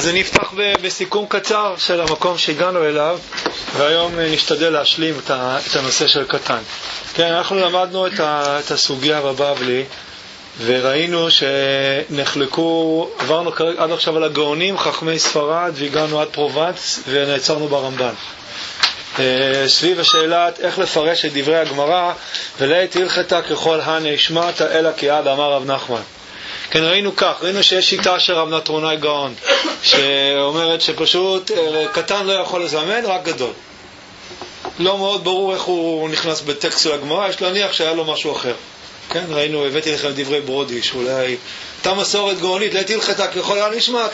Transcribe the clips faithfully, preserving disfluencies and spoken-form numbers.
אז אני אפתח בסיכום קצר של המקום שהגענו אליו, והיום נשתדל להשלים את הנושא של קטן. כן, אנחנו למדנו את הסוגיה בבבלי, וראינו שנחלקו, עברנו עד עכשיו על הגאונים, חכמי ספרד, והגענו עד פרובנס, ונעצרנו ברמב"ן. סביב השאלת איך לפרש את דברי הגמרא, ולעת הלכתה ככל הנה שמעת אלא כי עד אמר רב נחמן. כן, ראינו כך, ראינו שיש שיטה של רב נטרונאי גאון, שאומרת שפשוט קטן לא יכול לזמן, רק גדול. לא מאוד ברור איך הוא נכנס בטקסט של הגמרא, יש להניח שהיה לו משהו אחר. כן, ראינו, הבאתי לכם דברי ברודי, שאולי הייתה מסורת גאונית, לעת הלכתה ככל הנה שמעת,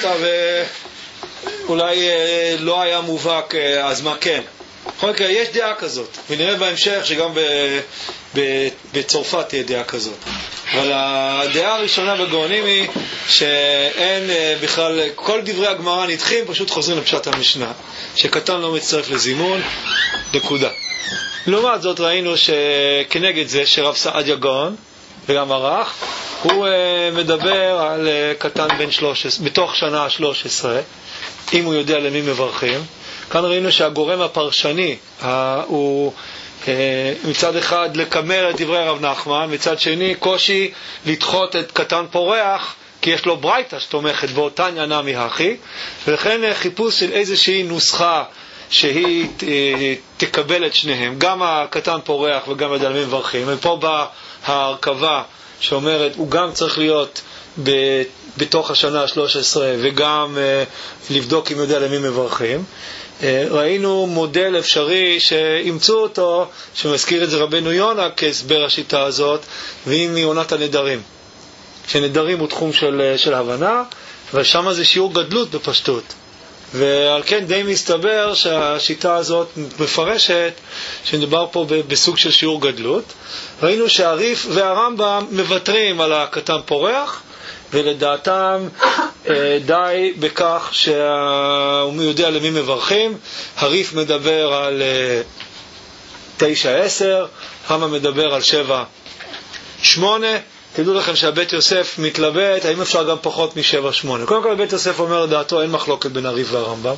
ואולי לא היה מובהק, אז מה כן? בכל מקרה, יש דעה כזאת, ונראה בהמשך שגם ב, ב, בצרפת תהיה דעה כזאת. אבל הדעה הראשונה בגאונים היא שאין בכלל, כל דברי הגמרא נדחים, פשוט חוזרים לפשט המשנה, שקטן לא מצטרף לזימון, נקודה. לעומת זאת ראינו שכנגד זה שרב סעדיה גאון, וגם ערך, הוא מדבר על קטן בן שלוש עשרה, בתוך שנה ה-שלוש עשרה, אם הוא יודע למי מברכים. כאן ראינו שהגורם הפרשני הוא מצד אחד לקמר את דברי רב נחמן, מצד שני קושי לדחות את קטן פורח, כי יש לו ברייתא שתומכת בו, תניא נמי הכי, ולכן חיפוש של איזושהי נוסחה שהיא תקבל את שניהם, גם הקטן פורח וגם את למי מברכים. ופה באה ההרכבה שאומרת, הוא גם צריך להיות ב, בתוך השנה ה-שלוש עשרה, וגם uh, לבדוק אם יודע למי מברכים. Uh, ראינו מודל אפשרי שימצאו אותו, שמזכיר את זה רבנו יונה כהסבר השיטה הזאת, והיא מעונת הנדרים. שנדרים הוא תחום של, של הבנה, ושם זה שיעור גדלות בפשטות. ועל כן די מסתבר שהשיטה הזאת מפרשת שנדבר פה בסוג של שיעור גדלות. ראינו שהריף והרמב"ם מבטרים על הקטן פורח, ולדעתם די בכך שהוא יודע למי מברכים. הריף מדבר על תשע עשר, הרמב"ם מדבר על שבע שמונה. תדעו לכם שהבית יוסף מתלבט, האם אפשר גם פחות משבע שמונה. קודם כל בית יוסף אומר לדעתו, אין מחלוקת בין הריף והרמב"ם.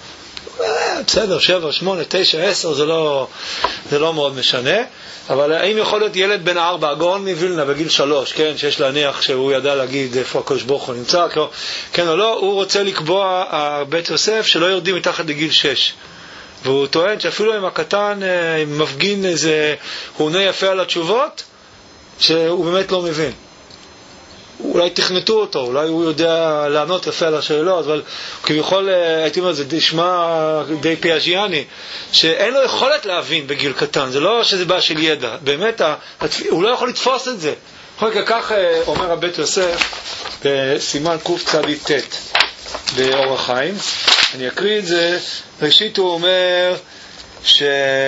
בסדר, שבע, שמונה, תשע, עשר, זה לא, זה לא מאוד משנה. אבל האם יכול להיות ילד בן ארבע, הגאון מווילנה בגיל שלוש, כן, שיש להניח שהוא ידע להגיד איפה הקדוש ברוך הוא נמצא, כן או לא, הוא רוצה לקבוע, בית יוסף, שלא יורדים מתחת לגיל שש. והוא טוען שאפילו אם הקטן מפגין איזה, הוא עונה יפה על התשובות, שהוא באמת לא מבין. אולי תכנתו אותו, אולי הוא יודע לענות יפה על השאלות, אבל כביכול, הייתי אומר, זה נשמע די פיאז'יאני, שאין לו יכולת להבין בגיל קטן, זה לא שזה בעיה של ידע, באמת, הוא לא יכול לתפוס את זה. כך אומר הבית יוסף בסימן קוף צדיק תת באור החיים, אני אקריא את זה. ראשית הוא אומר ש...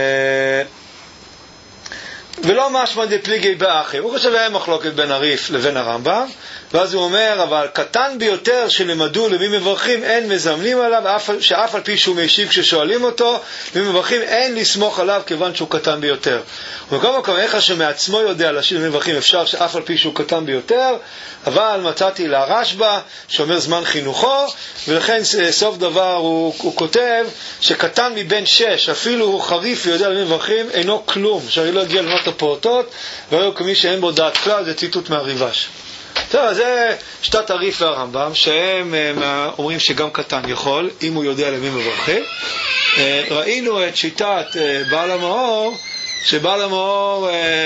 ולא משמע דפליגי באחר, הוא חושב היה מחלוקת בין הריף לבין הרמב"ם, ואז הוא אומר, אבל קטן ביותר שלמדו למי מברכים אין מזמנים עליו, שאף על פי שהוא משיב כששואלים אותו למי מברכים אין לסמוך עליו כיוון שהוא קטן ביותר. ובכל מקום איך שמעצמו יודע להשיב למי מברכים אפשר שאף על פי שהוא קטן ביותר, אבל מצאתי לרשב"א שאומר זמן חינוכו, ולכן סוף דבר הוא, הוא כותב שקטן מבין שש אפילו הוא חריף ויודע למי מברכים אינו כלום, שהרי לא הגיע למות הפורטות, והיו כמי שאין בו דעת כלל. זה ציטוט מהריבש. טוב, זה שתת הריף והרמב"ם, שהם אומרים שגם קטן יכול, אם הוא יודע למי מברכים. ראינו את שיטת בעל המאור, שבעל המאור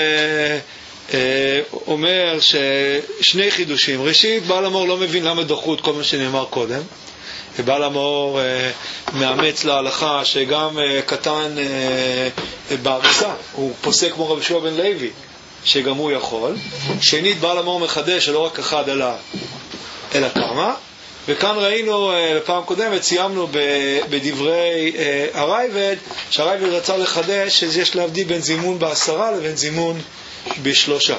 אומר ששני חידושים. ראשית, בעל המאור לא מבין למה דחו את כל מה שנאמר קודם. ובעל המאור מאמץ להלכה שגם קטן בהריסה, הוא פוסק כמו רבי יהושע בן לוי, שגם הוא יכול. שנית, בעל המאור מחדש שלא רק אחד אלא, אלא כמה. וכאן ראינו, בפעם קודמת סיימנו בדברי הרייבד, שהרייבד רצה לחדש שיש להבדיל בין זימון בעשרה לבין זימון בשלושה.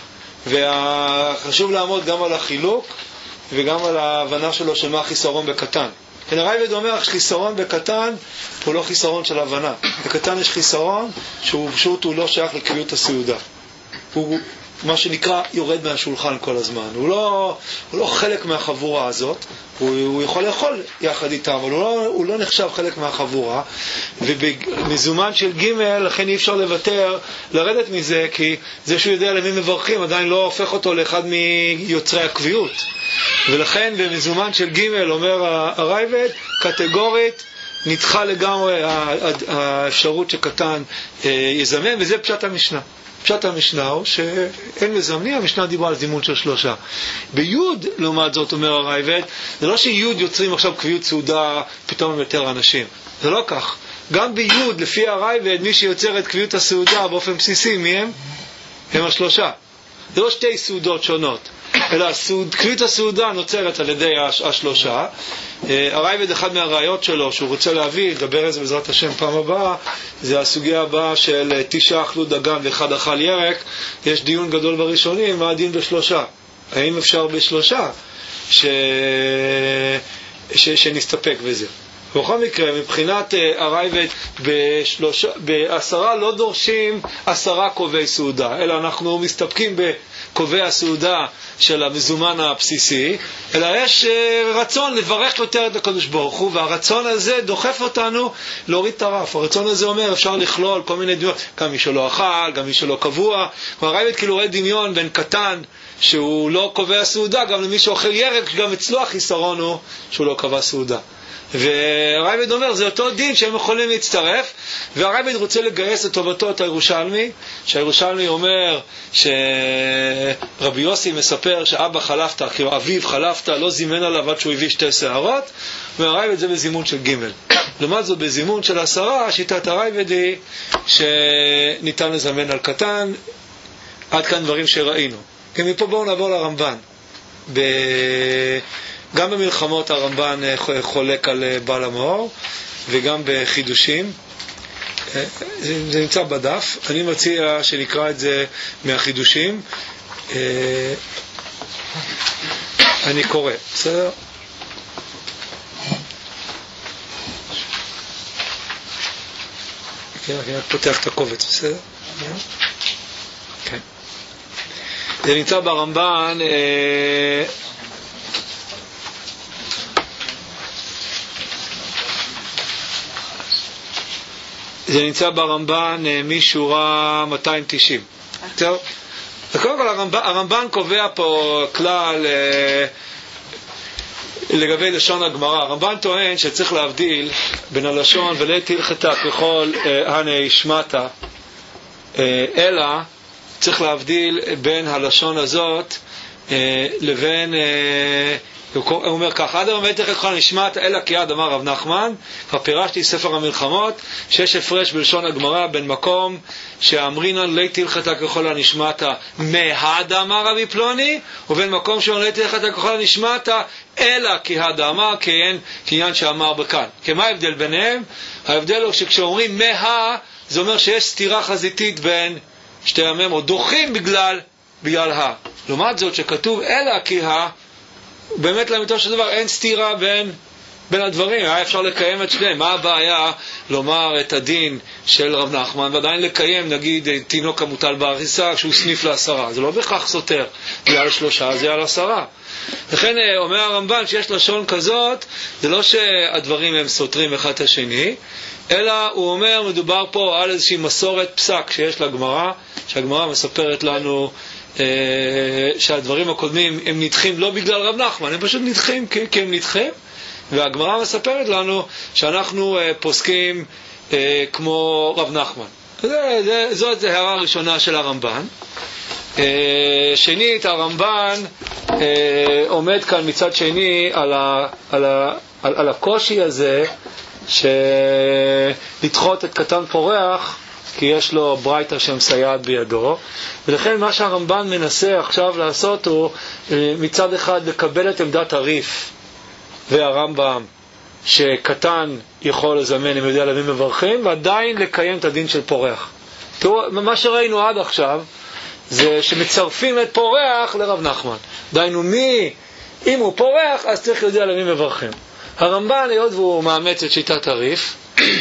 וחשוב לעמוד גם על החילוק וגם על ההבנה שלו של מה החיסרון בקטן. כן, הרייבד אומר שחיסרון בקטן הוא לא חיסרון של הבנה. בקטן יש חיסרון שהוא פשוט הוא לא שייך לקביעות הסעודה. הוא מה שנקרא יורד מהשולחן כל הזמן. הוא לא, הוא לא חלק מהחבורה הזאת, הוא, הוא יכול לאכול יחד איתם, אבל הוא לא, הוא לא נחשב חלק מהחבורה, ובמזומן של ג' לכן אי אפשר לוותר, לרדת מזה, כי זה שהוא יודע למי מברכים עדיין לא הופך אותו לאחד מיוצרי הקביעות. ולכן במזומן של ג' אומר הרייבד, קטגורית, נדחה לגמרי האפשרות שקטן יזמן, וזה פשט המשנה. פשט המשנה הוא שאין מזמנים, המשנה דיברה על זימון של שלושה. ביוד, לעומת זאת, אומר הרייבד, זה לא שיוד יוצרים עכשיו קביעות סעודה פתאום עם יותר אנשים. זה לא כך. גם ביוד, לפי הרייבד, מי שיוצר את קביעות הסעודה באופן בסיסי, מי הם? הם השלושה. זה לא שתי סעודות שונות, אלא קביעות הסעודה נוצרת על ידי השלושה. הרייבד, אחד מהראיות שלו שהוא רוצה להביא, לדבר על זה בעזרת השם פעם הבאה, זה הסוגיה הבאה של תשעה אכלו דגן ואחד אכל ירק. יש דיון גדול בראשונים, מה הדין בשלושה? האם אפשר בשלושה ש... ש... שנסתפק בזה? בכל מקרה, מבחינת הרייבד, בשלושה, בעשרה לא דורשים עשרה קובעי סעודה, אלא אנחנו מסתפקים בקובעי הסעודה של המזומן הבסיסי, אלא יש רצון לברך יותר את הקדוש ברוך הוא, והרצון הזה דוחף אותנו להוריד את הרף. הרצון הזה אומר, אפשר לכלול כל מיני דמיון, גם מי שלא אכל, גם מי שלא קבוע. הרייבד כאילו רואה דמיון בין קטן שהוא לא קובע סעודה, גם למי שאוכל ירק, שגם אצלו החיסרון הוא שהוא לא קבע סעודה. והרייבד אומר, זה אותו דין שהם יכולים להצטרף, והרייבד רוצה לגייס לטובתו את הירושלמי, שהירושלמי אומר שרבי יוסי מספר שאבא חלפת, כאילו אביו חלפת, לא זימן עליו עד שהוא הביא שתי שערות, והרייבד זה בזימון של ג'. לעומת זאת בזימון של עשרה, שיטת הרייבד היא שניתן לזמן על קטן. עד כאן דברים שראינו. כי מפה בואו נעבור לרמב"ן. ב... גם במלחמות הרמב"ן חולק על בעל המאור, וגם בחידושים. זה, זה נמצא בדף. אני מציע שנקרא את זה מהחידושים. אני קורא, בסדר? כן, אני פותח את הקובץ, בסדר? כן. זה נמצא ברמב"ן... זה נמצא ברמב"ן משורה מאתיים תשעים. טוב. וקודם כל הרמב"ן, הרמב"ן קובע פה כלל אה, לגבי לשון הגמרא. הרמב"ן טוען שצריך להבדיל בין הלשון ולית הלכתה ככל אה, הנה השמעת, אה, אלא צריך להבדיל בין הלשון הזאת אה, לבין... אה, הוא אומר כך, עד הממת איך ככל נשמעת אלא כי עד אמר רב נחמן. כבר פירשתי ספר המלחמות שיש הפרש בלשון הגמרא בין מקום שאמרינן לית הלכתה ככל הנשמעת מהד אמר רבי פלוני, ובין מקום שאומר לית הלכתה ככל הנשמעת אלא כי עד אמר כעניין שאמר בכאן. כמה ההבדל ביניהם? ההבדל הוא שכשאומרים מה, זה אומר שיש סתירה חזיתית בין שתי המם, או דוחים בגלל בגלל ה. לעומת זאת שכתוב אלא כי ה, באמת לאמיתו של דבר אין סתירה בין, בין הדברים. היה אפשר לקיים את שניהם. מה הבעיה לומר את הדין של רב נחמן ועדיין לקיים נגיד תינוק המוטל באריסה שהוא סניף לעשרה? זה לא בכך סותר, זה על שלושה, זה על עשרה. לכן אומר הרמב"ן שיש לשון כזאת, זה לא שהדברים הם סותרים אחד את השני, אלא הוא אומר מדובר פה על איזושהי מסורת פסק שיש לגמרא, שהגמרא מספרת לנו שהדברים הקודמים הם נדחים לא בגלל רב נחמן, הם פשוט נדחים כי, כי הם נדחים, והגמרא מספרת לנו שאנחנו פוסקים כמו רב נחמן. זה, זה, זאת הערה הראשונה של הרמב"ן. שנית, הרמב"ן עומד כאן מצד שני על, ה, על, ה, על, על הקושי הזה שלדחות את קטן פורח, כי יש לו ברייתא שמסייעת בידו, ולכן מה שהרמב"ן מנסה עכשיו לעשות הוא מצד אחד לקבל את עמדת הריף והרמב"ם שקטן יכול לזמן אם יודע למי מברכים, ועדיין לקיים את הדין של פורח. תראו, מה שראינו עד עכשיו זה שמצרפים את פורח לרב נחמן. דיינו מי, אם הוא פורח אז צריך יודע למי מברכים. הרמב"ן, היות והוא מאמץ את שיטת הריף,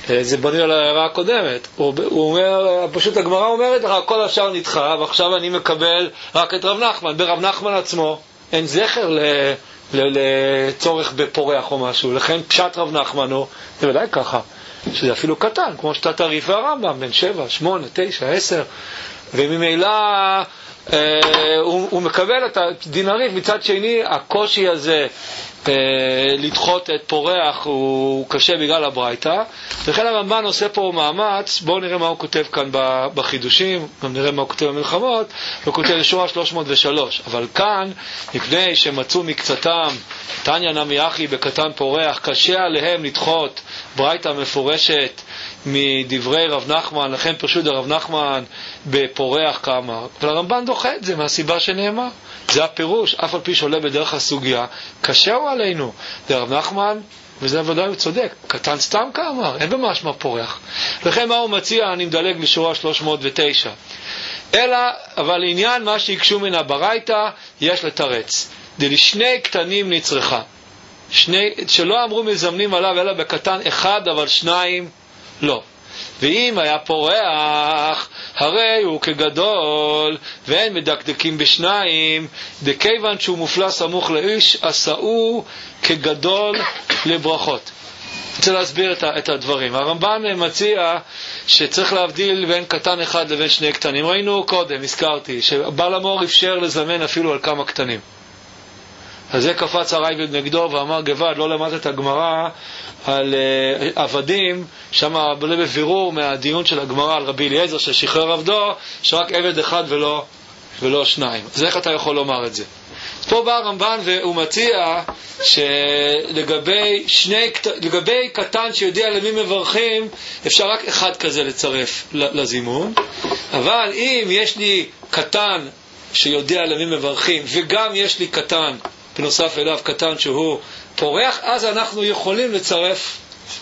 זה בנוי על ההערה הקודמת. הוא, הוא אומר, פשוט הגמרא אומרת לך, כל השאר נדחה, ועכשיו אני מקבל רק את רב נחמן. ברב נחמן עצמו אין זכר ל, ל, לצורך בפורח או משהו. לכן פשט רב נחמן הוא, זה ודאי ככה, שזה אפילו קטן, כמו שאתה תריף והרמב"ם, בין שבע, שמונה, תשע, עשר, וממילא אה, הוא, הוא מקבל את הדין הריף. מצד שני, הקושי הזה אה, לדחות את פורח הוא קשה בגלל הברייתא, וכן הרמב"ן עושה פה מאמץ. בואו נראה מה הוא כותב כאן בחידושים, גם נראה מה הוא כותב במלחמות. הוא כותב לשורה שלוש מאות ושלוש, אבל כאן, מפני שמצאו מקצתם תניא נמי אחי בקטן פורח, קשה עליהם לדחות ברייתא מפורשת מדברי רב נחמן, לכן פשוט הרב נחמן בפורח כאמר. אבל הרמב"ן דוחה את זה מהסיבה שנאמר, זה הפירוש, אף על פי שעולה בדרך הסוגיה, קשה הוא עלינו. זה רב נחמן, וזה ודאי הוא צודק, קטן סתם כאמר, אין במשמע פורח. לכן מה הוא מציע? אני מדלג לשורה שלוש מאות ותשע. אלא, אבל לעניין מה שיקשו מן הברייתא, יש לתרץ. דלשני קטנים נצרכה. שני, שלא אמרו מזמנים עליו אלא בקטן אחד, אבל שניים לא. ואם היה פורח, הרי הוא כגדול, ואין מדקדקים בשניים, דכיוון שהוא מופלא סמוך לאיש, עשאו כגדול לברכות. אני רוצה להסביר את הדברים. הרמב"ן מציע שצריך להבדיל בין קטן אחד לבין שני קטנים. ראינו קודם, הזכרתי, שבעל המור אפשר לזמן אפילו על כמה קטנים. אז זה קפץ הרייבד נגדו ואמר, גבד, לא למדת את הגמרא על uh, עבדים, שם בלה בבירור מהדיון של הגמרא על רבי אליעזר ששחרר עבדו, שרק עבד אחד ולא, ולא שניים. אז איך אתה יכול לומר את זה? פה בא הרמב"ן והוא מציע שלגבי שני, לגבי קטן שיודע למי מברכים, אפשר רק אחד כזה לצרף לזימון, אבל אם יש לי קטן שיודע למי מברכים, וגם יש לי קטן בנוסף אליו קטן שהוא פורח, אז אנחנו יכולים לצרף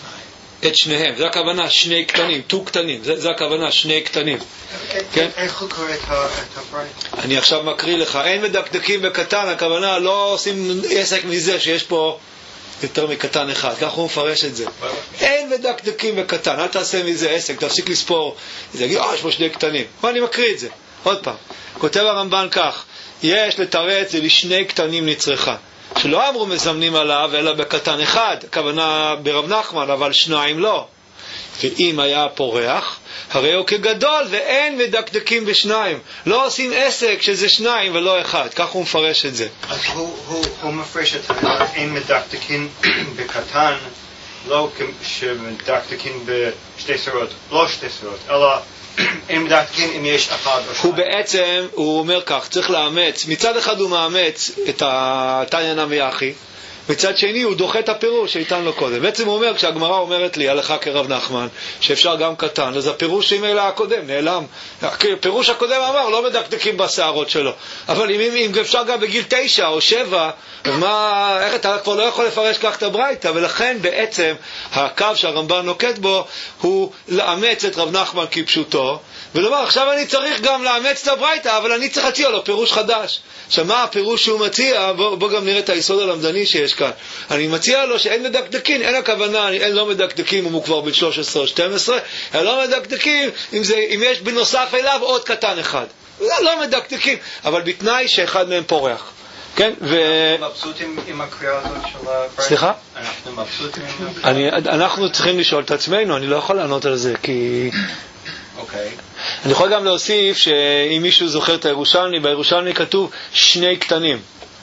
את שניהם. זה הכוונה שני קטנים, תו קטנים, זה, זה הכוונה שני קטנים. כן? איך הוא קורא את הברייתא? אני עכשיו מקריא לך. אין מדקדקים בקטן, הכוונה לא עושים עסק מזה שיש פה יותר מקטן אחד, כך הוא מפרש את זה. אין מדקדקים בקטן, אל תעשה מזה עסק, תפסיק לספור, זה יגיד, אה, יש פה שני קטנים. ואני מקריא את זה, עוד פעם. כותב הרמב"ן כך, יש לתרץ לשני קטנים נצרכה, שלא אמרו מזמנים עליו אלא בקטן אחד, הכוונה ברב נחמן, אבל שניים לא. ואם היה פורח, הרי הוא כגדול ואין מדקדקים בשניים, לא עושים עסק שזה שניים ולא אחד, כך הוא מפרש את זה. אז הוא, הוא, הוא מפרש את אין מדקדקים בקטן, לא שמדקדקים בשתי סרות, לא שתי סרות, אלא אין מדקדקים אם יש אחד או שניים. הוא בעצם, הוא אומר כך, צריך לאמץ, מצד אחד הוא מאמץ את התניא נמי אחי, מצד שני הוא דוחה את הפירוש שניתן לו קודם. בעצם הוא אומר, כשהגמרא אומרת לי הלכה כרב נחמן שאפשר גם קטן, אז הפירוש עם אלה הקודם נעלם. הפירוש הקודם אמר לא מדקדקים בשערות שלו, אבל אם, אם אפשר גם בגיל תשע או שבע, אז מה, איך אתה כבר לא יכול לפרש כך את הברייתא? ולכן בעצם הקו שהרמב"ן נוקט בו הוא לאמץ את רב נחמן כפשוטו ולומר, עכשיו אני צריך גם לאמץ את הברייתא, אבל אני צריך להציע לו פירוש חדש. עכשיו מה הפירוש שהוא מציע? בוא, בוא גם נראה את היסוד הלמדני שיש כאן. אני מציע לו שאין מדקדקים, אין הכוונה, אין לא מדקדקים אם הוא כבר בן שלוש עשרה או שתים עשרה, אלא לא מדקדקים אם, זה, אם יש בנוסף אליו עוד קטן אחד. לא מדקדקים, אבל בתנאי שאחד מהם פורח. כן, ו... אנחנו מבסוטים עם הקריאה הזאת של הברייתא? סליחה? אנחנו מבסוטים עם אני, אנחנו צריכים לשאול את עצמנו, אני לא יכול לענות על זה, כי... אוקיי. אני יכול גם להוסיף שאם מישהו זוכר את הירושלמי, בירושלמי כתוב שני קטנים.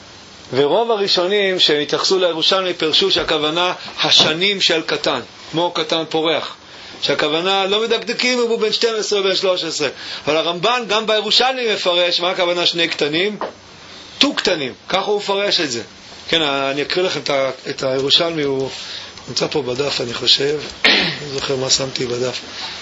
ורוב הראשונים שהתייחסו לירושלמי פרשו שהכוונה השנים של קטן, כמו קטן פורח. שהכוונה לא מדקדקים אם הוא בן שתים עשרה ובן שלוש עשרה. אבל הרמב"ן גם בירושלמי מפרש מה הכוונה שני קטנים? תו קטנים. ככה הוא מפרש את זה. כן, אני אקריא לכם את הירושלמי, הוא נמצא פה בדף אני חושב. אני זוכר מה שמתי בדף.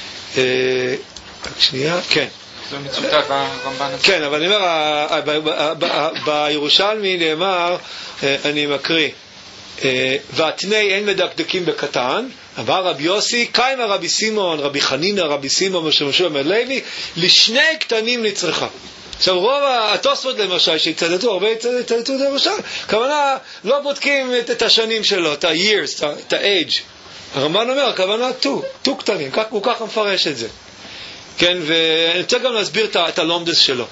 רק שנייה, כן. זה מצוטט ברמב"ן. כן, אבל אני אומר, בירושלמי נאמר, אני מקריא, והתני אין מדקדקים בקטן, אמר רבי יוסי, קיימה רבי סימון, רבי חנינא, רבי סימון, משה משה אומר לוי, לשני קטנים נצרכה. עכשיו רוב התוספות למשל שהצטטו, הרבה הצטטו לירושלמי, כוונה לא בודקים את השנים שלו, את ה-years, את ה-age. הרמב"ן אומר, הכוונה טו, טו קטנים, כך, הוא ככה מפרש את זה. כן, ואני רוצה גם להסביר את, את הלומדס שלו.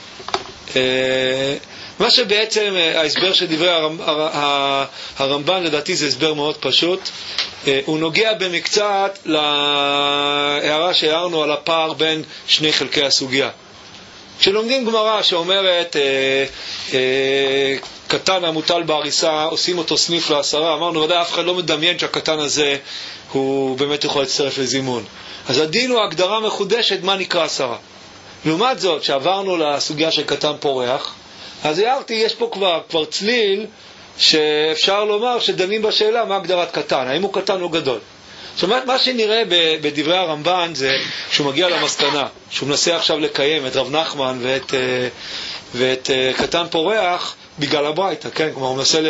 מה שבעצם ההסבר של דברי הרמב, הרמב"ן, לדעתי זה הסבר מאוד פשוט. הוא נוגע במקצת להערה שהערנו על הפער בין שני חלקי הסוגיה. כשלומדים גמרא שאומרת אה, אה, קטן המוטל בעריסה, עושים אותו סניף לעשרה, אמרנו, ודאי אף אחד לא מדמיין שהקטן הזה הוא באמת יכול להצטרף לזימון. אז הדין הוא הגדרה מחודשת מה נקרא עשרה. לעומת זאת, שעברנו לסוגיה של קטן פורח, אז הערתי, יש פה כבר, כבר צליל שאפשר לומר שדנים בשאלה מה הגדרת קטן, האם הוא קטן או גדול. זאת אומרת, מה שנראה בדברי הרמב"ן זה שהוא מגיע למסקנה, שהוא מנסה עכשיו לקיים את רב נחמן ואת, ואת קטן פורח בגלל הברייתא, כן? כלומר, הוא מנסה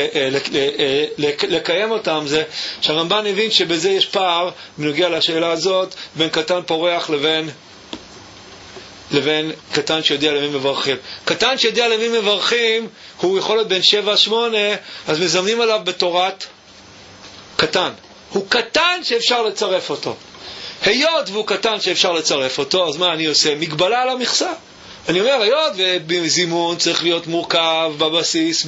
לקיים אותם, זה שהרמב"ן הבין שבזה יש פער בנוגע לשאלה הזאת בין קטן פורח לבין לבין קטן שיודע למי מברכים. קטן שיודע למי מברכים הוא יכול להיות בין שבע שמונה, אז מזמנים עליו בתורת קטן. הוא קטן שאפשר לצרף אותו. היות והוא קטן שאפשר לצרף אותו, אז מה אני עושה? מגבלה על המכסה. אני אומר, היות ובזימון צריך להיות מורכב בבסיס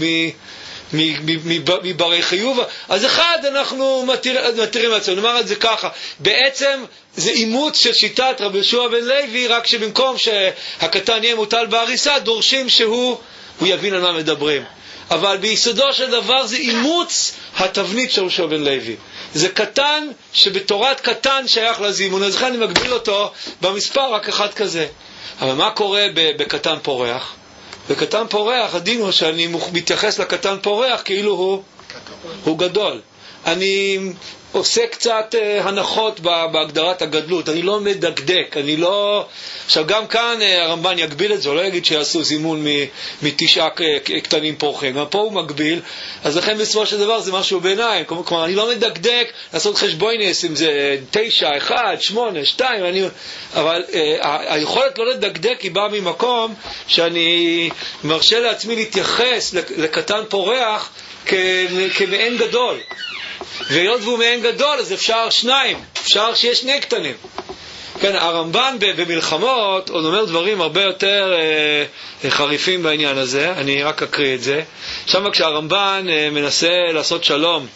מברי חיוב, אז אחד אנחנו מתירים לעצמנו. נאמר את זה ככה, בעצם זה אימוץ של שיטת רבי יהושע בן לוי, רק שבמקום שהקטן יהיה מוטל בעריסה, דורשים שהוא הוא יבין על מה מדברים. אבל ביסודו של דבר זה אימוץ התבנית של יהושע בן לוי. זה קטן שבתורת קטן שייך לזימון, אז לכן אני מגביל אותו במספר רק אחד כזה. אבל מה קורה בקטן פורח? בקטן פורח הדין הוא שאני מתייחס לקטן פורח כאילו הוא, הוא גדול. אני עושה קצת הנחות בהגדרת הגדלות, אני לא מדקדק, אני לא... עכשיו גם כאן הרמב"ן יגביל את זה, הוא לא יגיד שיעשו זימון מתשעה קטנים פורחים, גם פה הוא מגביל, אז לכן בסופו של דבר זה משהו ביניים, כלומר אני לא מדקדק לעשות חשבוינס אם זה תשע, אחד, שמונה, שתיים, אני... אבל היכולת לא לדקדק היא באה ממקום שאני מרשה לעצמי להתייחס לקטן פורח כמעין גדול. והיות והוא מעין גדול, אז אפשר שניים, אפשר שיש שני קטנים. כן, הרמב"ן במלחמות עוד אומר דברים הרבה יותר אה, חריפים בעניין הזה, אני רק אקריא את זה. שם כשהרמב"ן אה, מנסה לעשות שלום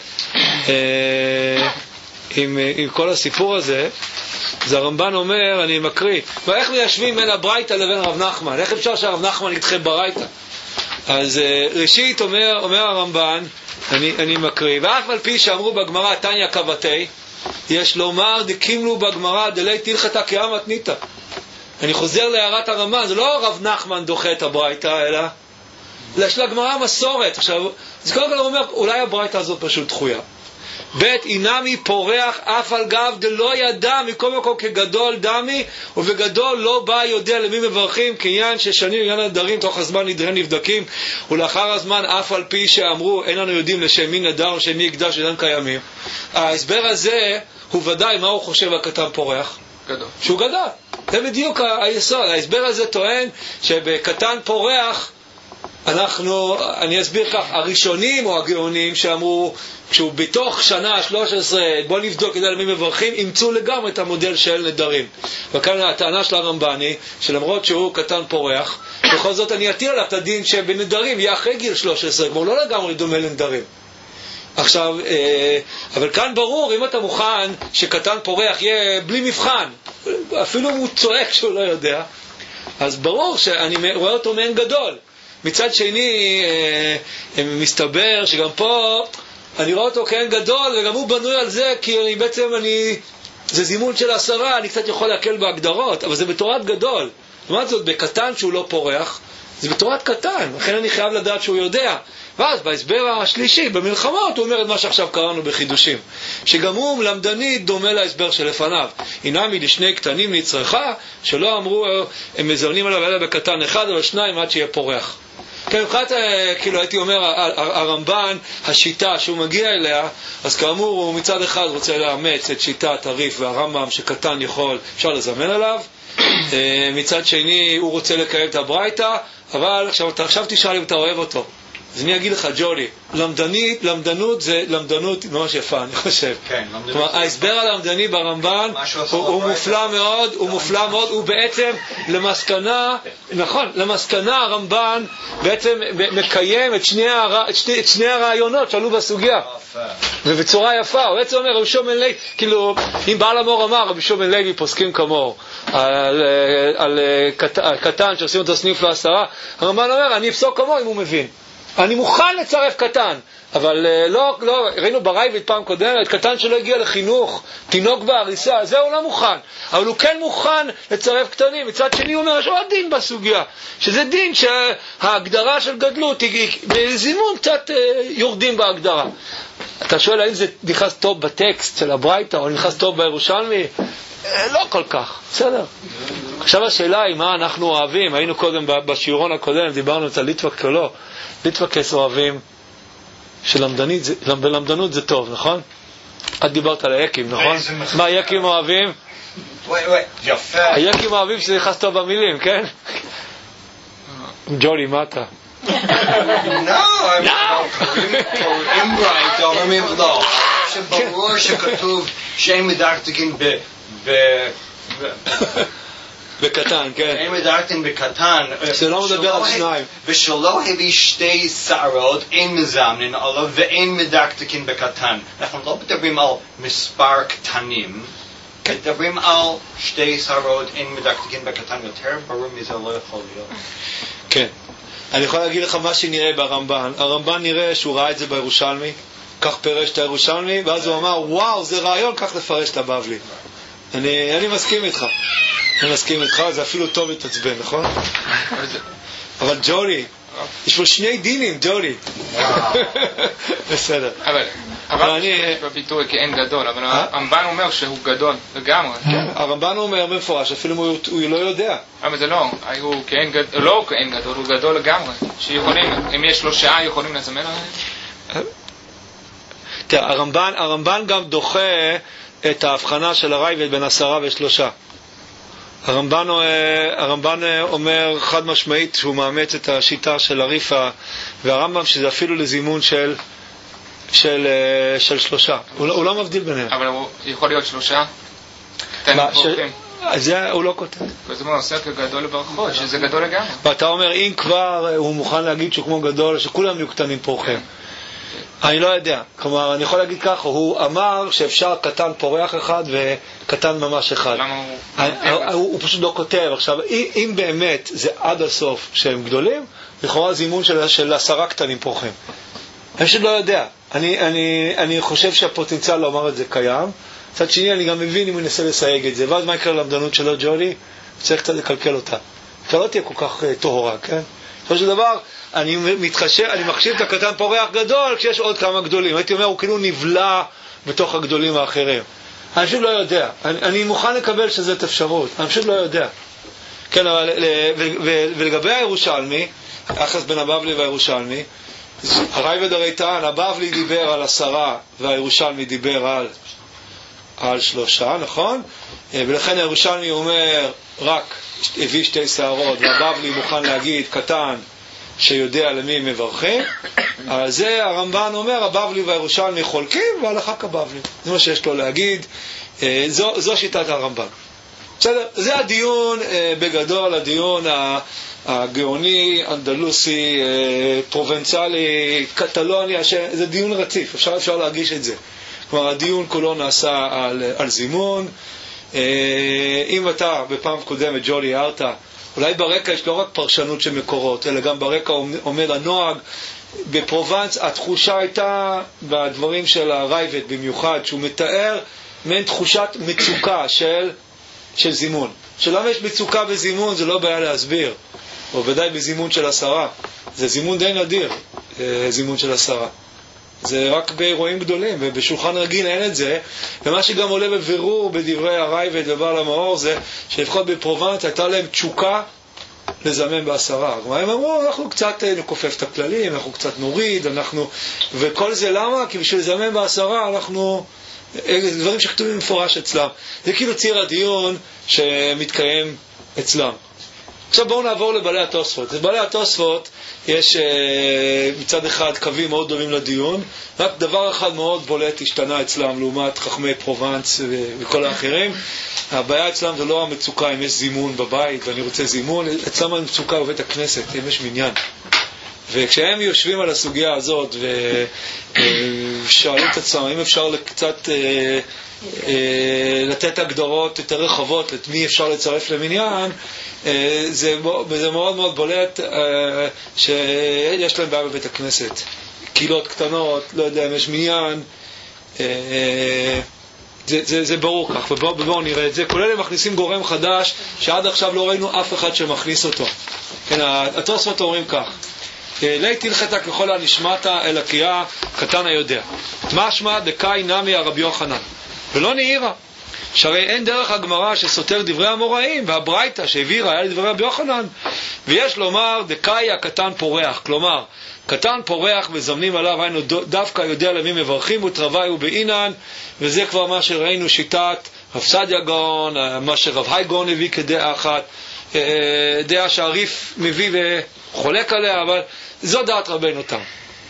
אה, עם, עם כל הסיפור הזה, אז הרמב"ן אומר, אני מקריא, ואיך מיישבים בין הברייתא לבין רב נחמן? איך אפשר שהרב נחמן ידחה ברייתא? אז אה, ראשית אומר, אומר הרמב"ן, אני, אני מקריא, ואף על פי שאמרו בגמרא תניא קבתי, יש לומר דקימלו בגמרא דלי תלכתא כאמת ניתא. אני חוזר להערת הרמב"ן, זה לא רב נחמן דוחה את הברייתא, אלא יש לגמרא מסורת. עכשיו, אז קודם כל הוא אומר, אולי הברייתא הזאת פשוט דחויה. בית אינמי פורח אף על גב דלא ידע מכל מקום כגדול דמי, ובגדול לא בא יודע למי מברכים, כעניין ששנים עניין נדרים תוך הזמן נדרים נבדקים, ולאחר הזמן אף על פי שאמרו אין לנו יודעים לשם מי נדר או שמי יקדש אינם קיימים. ההסבר הזה הוא ודאי מה הוא חושב הקטן פורח? גדול. שהוא גדול. זה בדיוק היסוד. ההסבר הזה טוען שבקטן פורח אנחנו, אני אסביר כך, הראשונים או הגאונים שאמרו כשהוא בתוך שנה שלוש עשרה בוא נבדוק כדי למי מברכים, אימצו לגמרי את המודל של נדרים. וכאן הטענה של הרמב"ני שלמרות שהוא קטן פורח, בכל זאת אני אטיל עליו את הדין שבנדרים יהיה אחרי גיל שלוש עשרה, כמו לא לגמרי דומה לנדרים. עכשיו, אבל כאן ברור, אם אתה מוכן שקטן פורח יהיה בלי מבחן, אפילו אם הוא צועק שהוא לא יודע, אז ברור שאני רואה אותו מעין גדול. מצד שני, מסתבר שגם פה אני רואה אותו כאין גדול, וגם הוא בנוי על זה, כי אני בעצם אני, זה זימון של עשרה, אני קצת יכול להקל בהגדרות, אבל זה בתורת גדול. זאת זאת, בקטן שהוא לא פורח, זה בתורת קטן, לכן אני חייב לדעת שהוא יודע. ואז בהסבר השלישי, במלחמות, הוא אומר את מה שעכשיו קראנו בחידושים, שגם הוא מלמדני דומה להסבר שלפניו. אינמי לשני קטנים נצרכה, שלא אמרו, הם מזמנים עליו אלא בקטן אחד, אבל שניים עד שיהיה פורח. כן, מבחינת, כאילו הייתי אומר, הרמב"ן, השיטה שהוא מגיע אליה, אז כאמור הוא מצד אחד רוצה לאמץ את שיטת הריף והרמב"ם שקטן יכול, אפשר לזמן עליו, מצד שני הוא רוצה לקיים את הברייתא, אבל עכשיו, עכשיו תשאל אם אתה אוהב אותו. אז אני אגיד לך, ג'ולי, למדנית, למדנות זה למדנות ממש יפה, אני חושב. כן, למדנות. כלומר, ההסבר הלמדני ברמב"ן הוא, הוא מופלא מאוד, הוא מופלא מאוד, הוא בעצם למסקנה, נכון, למסקנה הרמב"ן בעצם מקיים את שני, הר... את שני, את שני הרעיונות שעלו בסוגיה. ובצורה יפה, הוא בעצם אומר, רבי שמעון לוי, כאילו, אם בעל המור אמר, רבי שמעון לוי פוסקים כמור, על, על, על קטן שעושים אותו סניף לעשרה, הרמב"ן אומר, אני אפסוק כמור אם הוא מבין. אני מוכן לצרף קטן, אבל לא, לא, ראינו ברייבד פעם קודמת, קטן שלא הגיע לחינוך, תינוק בעריסה, זה הוא לא מוכן, אבל הוא כן מוכן לצרף קטנים. מצד שני הוא אומר, יש עוד דין בסוגיה, שזה דין שההגדרה של גדלות, בזימון קצת יורדים בהגדרה. אתה שואל האם זה נכנס טוב בטקסט של הברייתא, או נכנס טוב בירושלמי? לא כל כך, בסדר. עכשיו השאלה היא מה אנחנו אוהבים. היינו קודם בשיעורון הקודם, דיברנו על ליטווק או לא. ליטווקס אוהבים שבלמדנות זה טוב, נכון? את דיברת על היקים, נכון? מה היקים אוהבים? היקים אוהבים שזה נכנס טוב במילים, כן? ג'ולי, מה אתה? לא, קוראים ברייתא, אומרים לא, שברור שכתוב שאין מדקדקין ב... בקטן, כן. אין מדקדקין בקטן. שלא מדבר על שניים. ושלא הביא שתי שערות, אין מזמנין עליו, ואין מדקדקין בקטן. אנחנו לא מדברים על מספר קטנים, מדברים על שתי שערות, אין מדקדקין בקטן. יותר ברור מזה לא יכול להיות. כן. אני יכול להגיד לך מה שנראה ברמב"ן. הרמב"ן נראה שהוא ראה את זה בירושלמי, כך פירש את הירושלמי, ואז הוא אמר, וואו, זה רעיון, כך לפרש את הבבלי. אני, אני מסכים איתך. אני מסכים איתך, זה אפילו טוב להתעצבן, נכון? אבל ג'ולי, יש פה שני דינים, ג'ולי. בסדר. אבל, אבל אני... בביטוי כאין גדול, אבל הרמב"ן אומר שהוא גדול לגמרי. הרמב"ן אומר במפורש, אפילו הוא לא יודע. אבל זה לא, הוא לא כאין גדול, הוא גדול לגמרי. שיכולים, אם יש לו שעה, יכולים לזמן עליהם? תראה, הרמב"ן, הרמב"ן גם דוחה את ההבחנה של הרייבד בין עשרה ושלושה. הרמב"ן, הרמב"ן אומר חד משמעית שהוא מאמץ את השיטה של הריפה והרמב"ם, שזה אפילו לזימון של של, של שלושה. הוא, הוא לא מבדיל ביניהם. אבל הוא יכול להיות שלושה? ש... זה הוא לא כותב. זה עושה כגדול לברכות, שזה גדול לגמרי. ואתה אומר, אם כבר הוא מוכן להגיד שהוא כמו גדול, שכולם יהיו קטנים פורחים. אני לא יודע. כלומר, אני יכול להגיד ככה, הוא אמר שאפשר קטן פורח אחד וקטן ממש אחד. למה הוא... הוא פשוט לא כותב. עכשיו, אם באמת זה עד הסוף שהם גדולים, לכאורה זימון של, של עשרה קטנים פורחים. אני פשוט לא יודע. אני, אני, אני חושב שהפוטנציאל לומר את זה קיים. מצד שני, אני גם מבין אם הוא ינסה לסייג את זה. ואז מה יקרה למדנות שלו, ג'ולי? צריך קצת לקלקל אותה. אתה לא תהיה כל כך טהורה, כן? בסופו של דבר, אני מתחשב, אני מחשיב את הקטן פורח גדול כשיש עוד כמה גדולים. הייתי אומר, הוא כאילו נבלע בתוך הגדולים האחרים. אני פשוט לא יודע. אני, אני מוכן לקבל שזאת אפשרות. אני פשוט לא יודע. כן, אבל, ולגבי הירושלמי, היחס בין הבבלי והירושלמי, הרייבד הרי טען, הבבלי דיבר על עשרה והירושלמי דיבר על, על שלושה, נכון? ולכן הירושלמי אומר, רק הביא שתי שערות, והבבלי מוכן להגיד קטן שיודע למי הם מברכים. על זה הרמב"ן אומר, הבבלי והירושלמי חולקים, והלכה כבבלי. זה מה שיש לו להגיד. זו, זו שיטת הרמב"ן. בסדר? זה הדיון בגדול, הדיון הגאוני, אנדלוסי, פרובנציאלי, קטלוניה, זה דיון רציף, אפשר, אפשר להגיש את זה. כלומר, הדיון כולו נעשה על, על זימון. אם אתה בפעם קודמת, ג'ולי, הערת, אולי ברקע יש לא רק פרשנות של מקורות, אלא גם ברקע עומד הנוהג. בפרובנס התחושה הייתה בדברים של הרייבד במיוחד, שהוא מתאר מעין תחושת מצוקה של, של זימון. שלמה יש מצוקה בזימון, זה לא בעיה להסביר. או ודאי בזימון של עשרה. זה זימון די נדיר, זימון של עשרה. זה רק באירועים גדולים, ובשולחן רגיל אין את זה. ומה שגם עולה בבירור בדברי הרייבד ובעל המאור זה שלפחות בפרובנס הייתה להם תשוקה לזמן בעשרה. כלומר, הם אמרו, אנחנו קצת נכופף את הכללים, אנחנו קצת נוריד, אנחנו... וכל זה למה? כי בשביל לזמן בעשרה אנחנו... דברים שכתובים מפורש אצלם. זה כאילו ציר הדיון שמתקיים אצלם. עכשיו בואו נעבור לבעלי התוספות. לבעלי התוספות יש מצד אחד קווים מאוד דומים לדיון, רק דבר אחד מאוד בולט השתנה אצלם לעומת חכמי פרובנס וכל האחרים. הבעיה אצלם זה לא המצוקה אם יש זימון בבית ואני רוצה זימון, אצלם המצוקה בבית הכנסת, אם יש מניין. וכשהם יושבים על הסוגיה הזאת ושואלים את עצמם אם אפשר קצת לתת הגדרות יותר רחבות את מי אפשר לצרף למניין, זה, זה מאוד מאוד בולט שיש להם בעיה בבית הכנסת, קהילות קטנות, לא יודע אם יש מניין, זה, זה, זה ברור כך. ובואו בוא נראה את זה. כל אלה מכניסים גורם חדש שעד עכשיו לא ראינו אף אחד שמכניס אותו. כן, התוספות אומרים כך: לי תלכתה ככל הנשמעת אל הקריאה קטן היודע, משמע דקאי נמי הרבי יוחנן ולא נעירה, שהרי אין דרך הגמרא שסותר דברי המוראים, והברייתא שהעבירה היה לדברי רבי יוחנן, ויש לומר דקאי הקטן פורח, כלומר קטן פורח מזמנים עליו, היינו דווקא יודע למי מברכים ותרווי ובעינן, וזה כבר מה שראינו שיטת רב סעדיה גאון, מה שרב היי גאון הביא כדעה אחת, דעה שהריף מביא וחולק עליה, אבל זו דעת רבנו תם,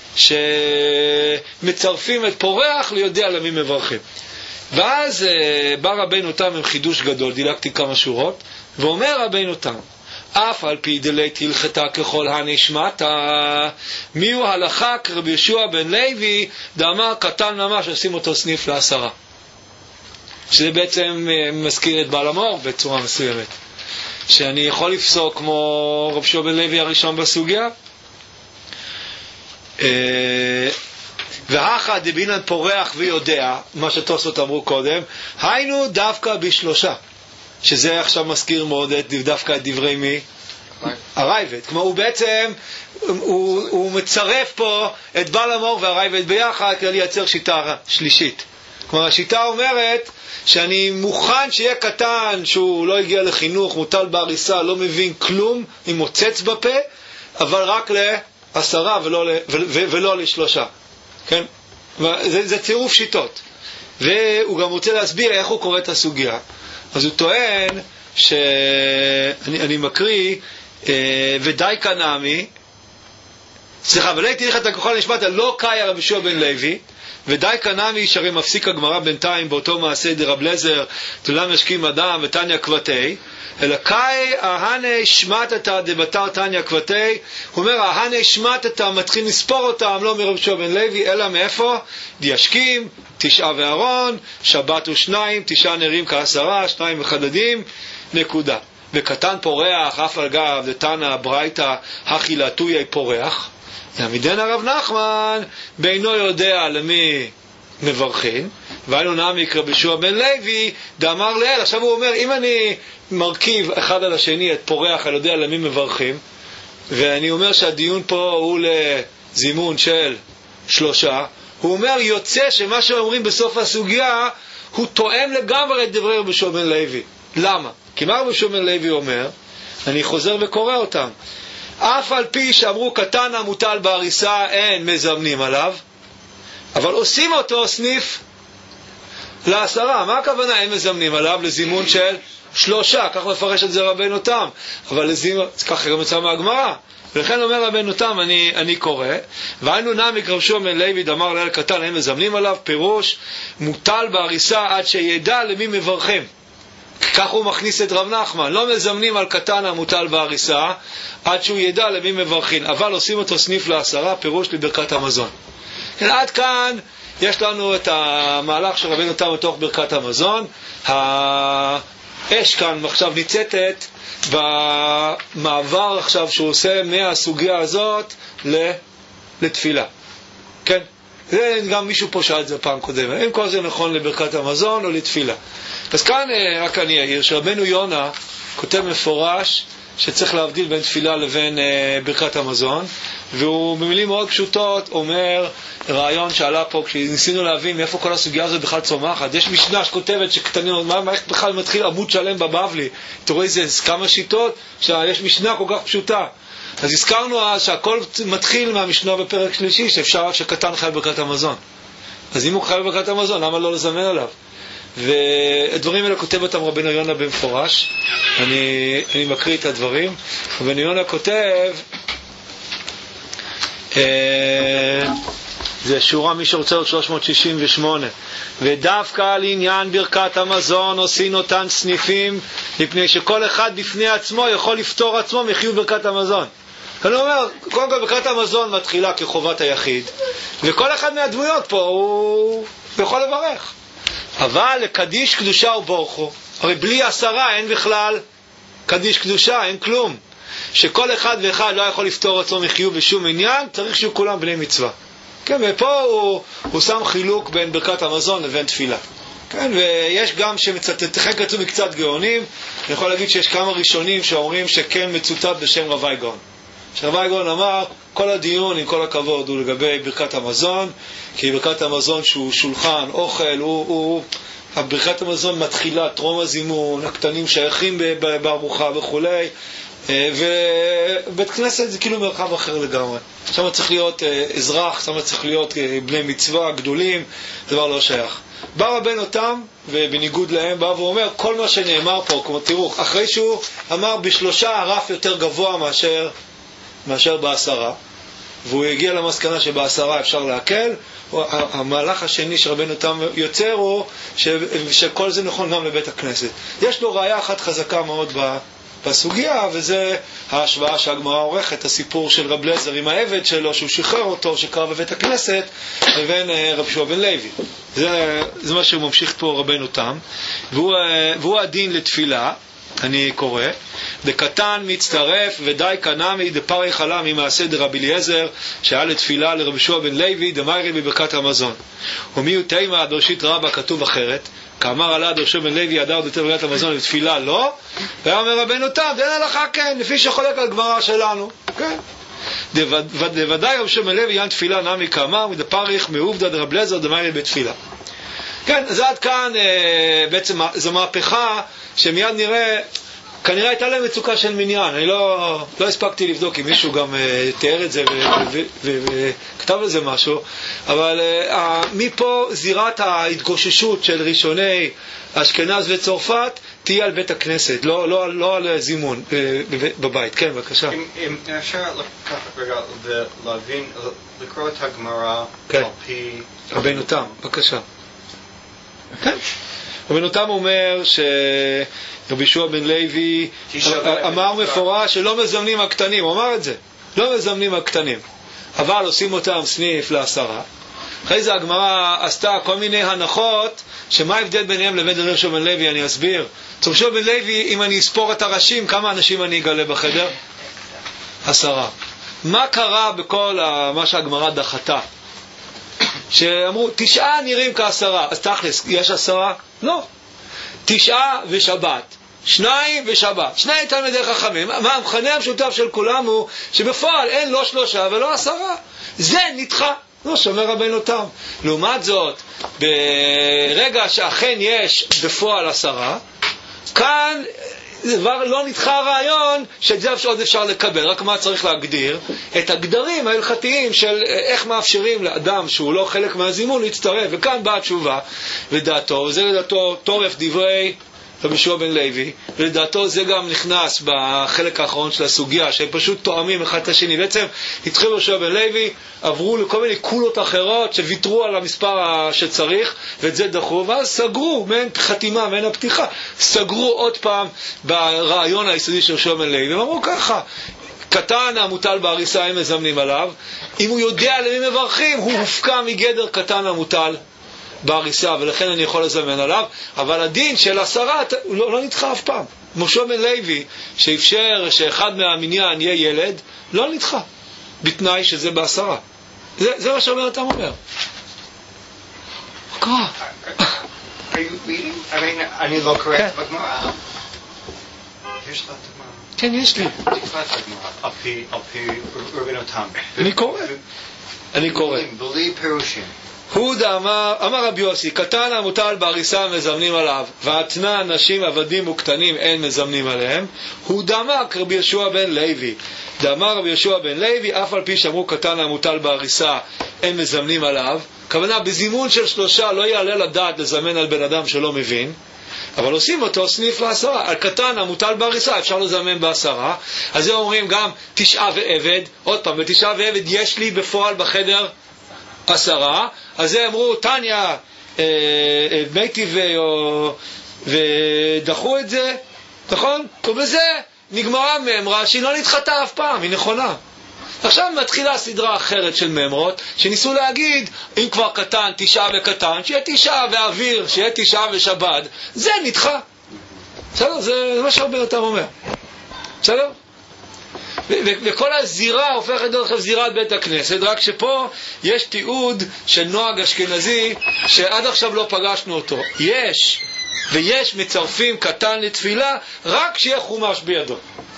שמצרפים את פורח ליודע למי מברכים. ואז בא רבנו תם עם חידוש גדול, דילגתי כמה שורות, ואומר רבנו תם, אף על פי דלי תלכתה ככל הנשמעת, מי הוא הלכה כרבי יהושע בן לוי דאמר קטן ממש, עושים אותו סניף לעשרה, שזה בעצם מזכיר את בעל המור בצורה מסוימת, שאני יכול לפסוק כמו רבי יהושע בן לוי הראשון בסוגיה. והאחד דבינן פורח ויודע, מה שתוספות אמרו קודם, היינו דווקא בשלושה, שזה עכשיו מזכיר מאוד את, דווקא את דברי מי? הרייבד. כמו הוא בעצם הוא, הוא מצרף פה את בעל המור והרייבד ביחד כדי לייצר שיטה שלישית. כלומר השיטה אומרת שאני מוכן שיהיה קטן שהוא לא הגיע לחינוך, מוטל בעריסה, לא מבין כלום, עם מוצץ בפה, אבל רק לעשרה ולא, ולא לשלושה. כן? זה, זה צירוף שיטות. והוא גם רוצה להסביר איך הוא קורא את הסוגיה. אז הוא טוען שאני אני מקריא ודי כנעמי, סליחה, ולי תלכת הכוחל נשמעת לא קאי רבי יהושע בן לוי, ודי כנעמי שהרי מפסיק הגמרא בינתיים באותו מעשה דרב לזר תולם ישכים אדם ותניא כבתי, אלא קאי ההנה שמטתה דבתר תניא כבתי. הוא אומר ההנה שמטתה מתחיל לספור אותם לא מרבי יהושע בן לוי אלא מאיפה? דישכים תשעה וארון, שבת ושניים, תשעה נרים כעשרה, שניים מחדדים, נקודה. וקטן פורח אף על גב דתנא ברייתא החילתויה פורח, יעמידן הרב נחמן בינו יודע למי מברכים, והיינו נעמיק רבי יהושע בן לוי דאמר לאל. עכשיו הוא אומר אם אני מרכיב אחד על השני את פורח על יודע למי מברכים, ואני אומר שהדיון פה הוא לזימון של שלושה, הוא אומר יוצא שמה שאומרים בסוף הסוגיה הוא תואם לגמרי את דברי רבי יהושע בן לוי. למה? כי מה רבי יהושע בן לוי אומר? אני חוזר וקורא אותם. אף על פי שאמרו קטן המוטל בעריסה אין מזמנים עליו, אבל עושים אותו סניף לעשרה. מה הכוונה אין מזמנים עליו? לזימון של שלושה, כך מפרש את זה רבנו תם, אבל לזימון, כך גם יצא מהגמרא. ולכן אומר רבנו תם, אני, אני קורא, והיינו נעמיק רבי יהושע בן לוי דאמר לאל קטן אין מזמנים עליו, פירוש מוטל בעריסה עד שידע למי מברכים. כך הוא מכניס את רב נחמן, לא מזמנים על קטן המוטל בעריסה עד שהוא ידע למי מברכים, אבל עושים אותו סניף לעשרה, פירוש לברכת המזון. כן, עד כאן יש לנו את המהלך של רבנו תם בתוך ברכת המזון. האש כאן עכשיו ניצתת במעבר עכשיו שהוא עושה מהסוגיה הזאת לתפילה. כן? זה גם מישהו פה שאל את זה פעם קודמת, אם כל זה נכון לברכת המזון או לתפילה. אז כאן רק אני אעיר שרבנו יונה כותב מפורש שצריך להבדיל בין תפילה לבין אה, ברכת המזון, והוא במילים מאוד פשוטות אומר רעיון שעלה פה כשניסינו להבין מאיפה כל הסוגיה הזאת בכלל צומחת. יש משנה שכותבת שקטנים, מה, מה איך בכלל מתחיל עמוד שלם בבבלי, אתה רואה איזה כמה שיטות שיש משנה כל כך פשוטה. אז הזכרנו אז שהכל מתחיל מהמשנה בפרק שלישי שאפשר שקטן חייב ברכת המזון. אז אם הוא חייב ברכת המזון למה לא לזמן עליו? והדברים האלה כותב אותם רבנו יונה במפורש. אני, אני מקריא את הדברים. רבנו יונה כותב, אה, זה שורה מי שרוצה עוד שלוש מאות שישים ושמונה, ודווקא לעניין ברכת המזון עושים אותן סניפים, מפני שכל אחד בפני עצמו יכול לפתור עצמו מחיוב ברכת המזון. אני אומר, קודם כל ברכת המזון מתחילה כחובת היחיד, וכל אחד מהדמויות פה הוא יכול לברך. אבל לקדיש קדושה ובורכו, הרי בלי עשרה אין בכלל קדיש קדושה, אין כלום. שכל אחד ואחד לא יכול לפתור עצמו מחיוב בשום עניין, צריך שיהיו כולם בני מצווה. כן, ופה הוא, הוא שם חילוק בין ברכת המזון לבין תפילה. כן, ויש גם שמצטטכם כתוב מקצת גאונים, אני יכול להגיד שיש כמה ראשונים שאומרים שכן מצוטט בשם רבי גאון. שרבי גאון אמר, כל הדיון עם כל הכבוד הוא לגבי ברכת המזון, כי ברכת המזון שהוא שולחן, אוכל, הוא, הוא, ברכת המזון מתחילה, טרום הזימון, הקטנים שייכים בארוחה וכולי, ובית כנסת זה כאילו מרחב אחר לגמרי. שם צריך להיות אזרח, שם צריך להיות בני מצווה גדולים, דבר לא שייך. בא רבנו תם, ובניגוד להם בא ואומר, כל מה שנאמר פה, כמו תראו, אחרי שהוא אמר בשלושה הרף יותר גבוה מאשר, מאשר בעשרה, והוא הגיע למסקנה שבעשרה אפשר להקל, המהלך השני שרבנו תם יוצר הוא ש, שכל זה נכון גם לבית הכנסת. יש לו ראיה אחת חזקה מאוד ב... בסוגיה, וזה ההשוואה שהגמרא עורכת, הסיפור של רב לזר עם העבד שלו, שהוא שחרר אותו, שקרא בבית הכנסת, לבין רב יהושע בן לוי. זה, זה מה שהוא ממשיך פה רבנו תם, והוא, והוא הדין לתפילה, אני קורא, דקטן מצטרף ודי קנמי דפרי חלה ממעשה דרבי אליעזר, שהיה לתפילה לרב יהושע בן לוי, דמיירי בברכת המזון. ומי הוא תימה דורשית רבה כתוב אחרת, כאמר עלה דורשו בן לוי ידע דתר ברכת המזון לתפילה לא, ואומר רבנו תם דין הלכה כן, לפי שחולק על גמרא שלנו, כן. דוודאי דורשו בן לוי ין תפילה נמי כאמר מדפריך מעובדא דרבי אליעזר דמיירי בתפילה. כן, אז עד כאן בעצם זו מהפכה שמיד נראה, כנראה הייתה להם מצוקה של מניין. אני לא, לא הספקתי לבדוק אם מישהו גם uh, תיאר את זה וכתב על זה משהו, אבל uh, מפה זירת ההתגוששות של ראשוני אשכנז וצרפת תהיה על בית הכנסת, לא, לא, לא על זימון uh, בבית. כן, בבקשה. אם, אם אפשר לקחת רגע ולהבין, לקרוא את הגמרא כן. על פי... רבנו תם, בבקשה. כן. רבנו תם אומר שרבי יהושע בן לוי אמר מפורש שלא מזמנים הקטנים, הוא אמר את זה, לא מזמנים הקטנים, אבל עושים אותם סניף לעשרה. אחרי זה הגמרא עשתה כל מיני הנחות, שמה ההבדל ביניהם לבין רבי יהושע בן לוי, אני אסביר. רבי יהושע בן לוי, אם אני אספור את הראשים, כמה אנשים אני אגלה בחדר? עשרה. מה קרה בכל מה שהגמרא דחתה? שאמרו, תשעה נראים כעשרה, אז תכלס, יש עשרה? לא. תשעה ושבת, שניים ושבת, שני תלמידי חכמים. מה המכנה המשותף של כולם הוא שבפועל אין לא שלושה ולא עשרה. זה נדחה. לא שומר רבנו תם. לעומת זאת, ברגע שאכן יש בפועל עשרה, כאן כבר לא נדחה הרעיון שאת זה עוד אפשר לקבל, רק מה צריך להגדיר? את הגדרים ההלכתיים של איך מאפשרים לאדם שהוא לא חלק מהזימון להצטרף, וכאן באה התשובה לדעתו, וזה לדעתו תורף דברי רבי יהושע בן לוי, ולדעתו זה גם נכנס בחלק האחרון של הסוגיה, שהם פשוט תואמים אחד את השני. בעצם התחיל רבי יהושע בן לוי, עברו לכל מיני קולות אחרות שוויתרו על המספר שצריך, ואת זה דחו, ואז סגרו, מעין חתימה, מעין הפתיחה, סגרו עוד פעם ברעיון היסודי של רבי יהושע בן לוי, ואמרו ככה, קטן המוטל בהריסה הם מזמנים עליו, אם הוא יודע למי מברכים, הוא הופקע מגדר קטן המוטל בהריסה, ולכן אני יכול לזמן עליו. אבל הדין של עשרה לא, לא נדחה אף פעם. משה בן לוי שאפשר שאחד מהמניין יהיה ילד, לא נדחה, בתנאי שזה בעשרה. זה, זה מה שאומר אתה אומר. קרא. אני לא קורא את הגמרא. יש לך את הגמרא? כן, יש לי. תקרא את הגמרא על פי רבנו תם. אני קורא. אני קורא. בלי פירושים. הוא דאמר, אמר רבי יוסי, קטן המוטל בהריסה מזמנים עליו, ועתנה נשים עבדים וקטנים אין מזמנים עליהם. הוא דאמר רבי יהושע בן לוי, דאמר רבי יהושע בן לוי, אף על פי שאמרו קטן המוטל בהריסה אין מזמנים עליו, הכוונה, בזימון של שלושה לא יעלה לדעת לזמן על בן אדם שלא מבין, אבל עושים אותו סניף לעשרה. על קטן המוטל בהריסה אפשר לזמן בעשרה, אז זה אומרים גם תשעה ועבד, עוד פעם, בתשעה ועבד יש לי בפועל בחדר עשרה, אז זה אמרו תניה ביתי ודחו את זה, נכון? ובזה נגמרה ממרה שהיא לא נדחתה אף פעם, היא נכונה. עכשיו מתחילה סדרה אחרת של ממרות שניסו להגיד, אם כבר קטן, תשעה וקטן, שיהיה תשעה ואוויר, שיהיה תשעה ושבת, זה נדחה. בסדר? זה מה שהרבה יותר אומר. בסדר? וכל הזירה הופכת דרך זירת בית הכנסת, רק שפה יש תיעוד של נוהג אשכנזי שעד עכשיו לא פגשנו אותו. יש, ויש מצרפים קטן לתפילה רק שיהיה חומש בידו.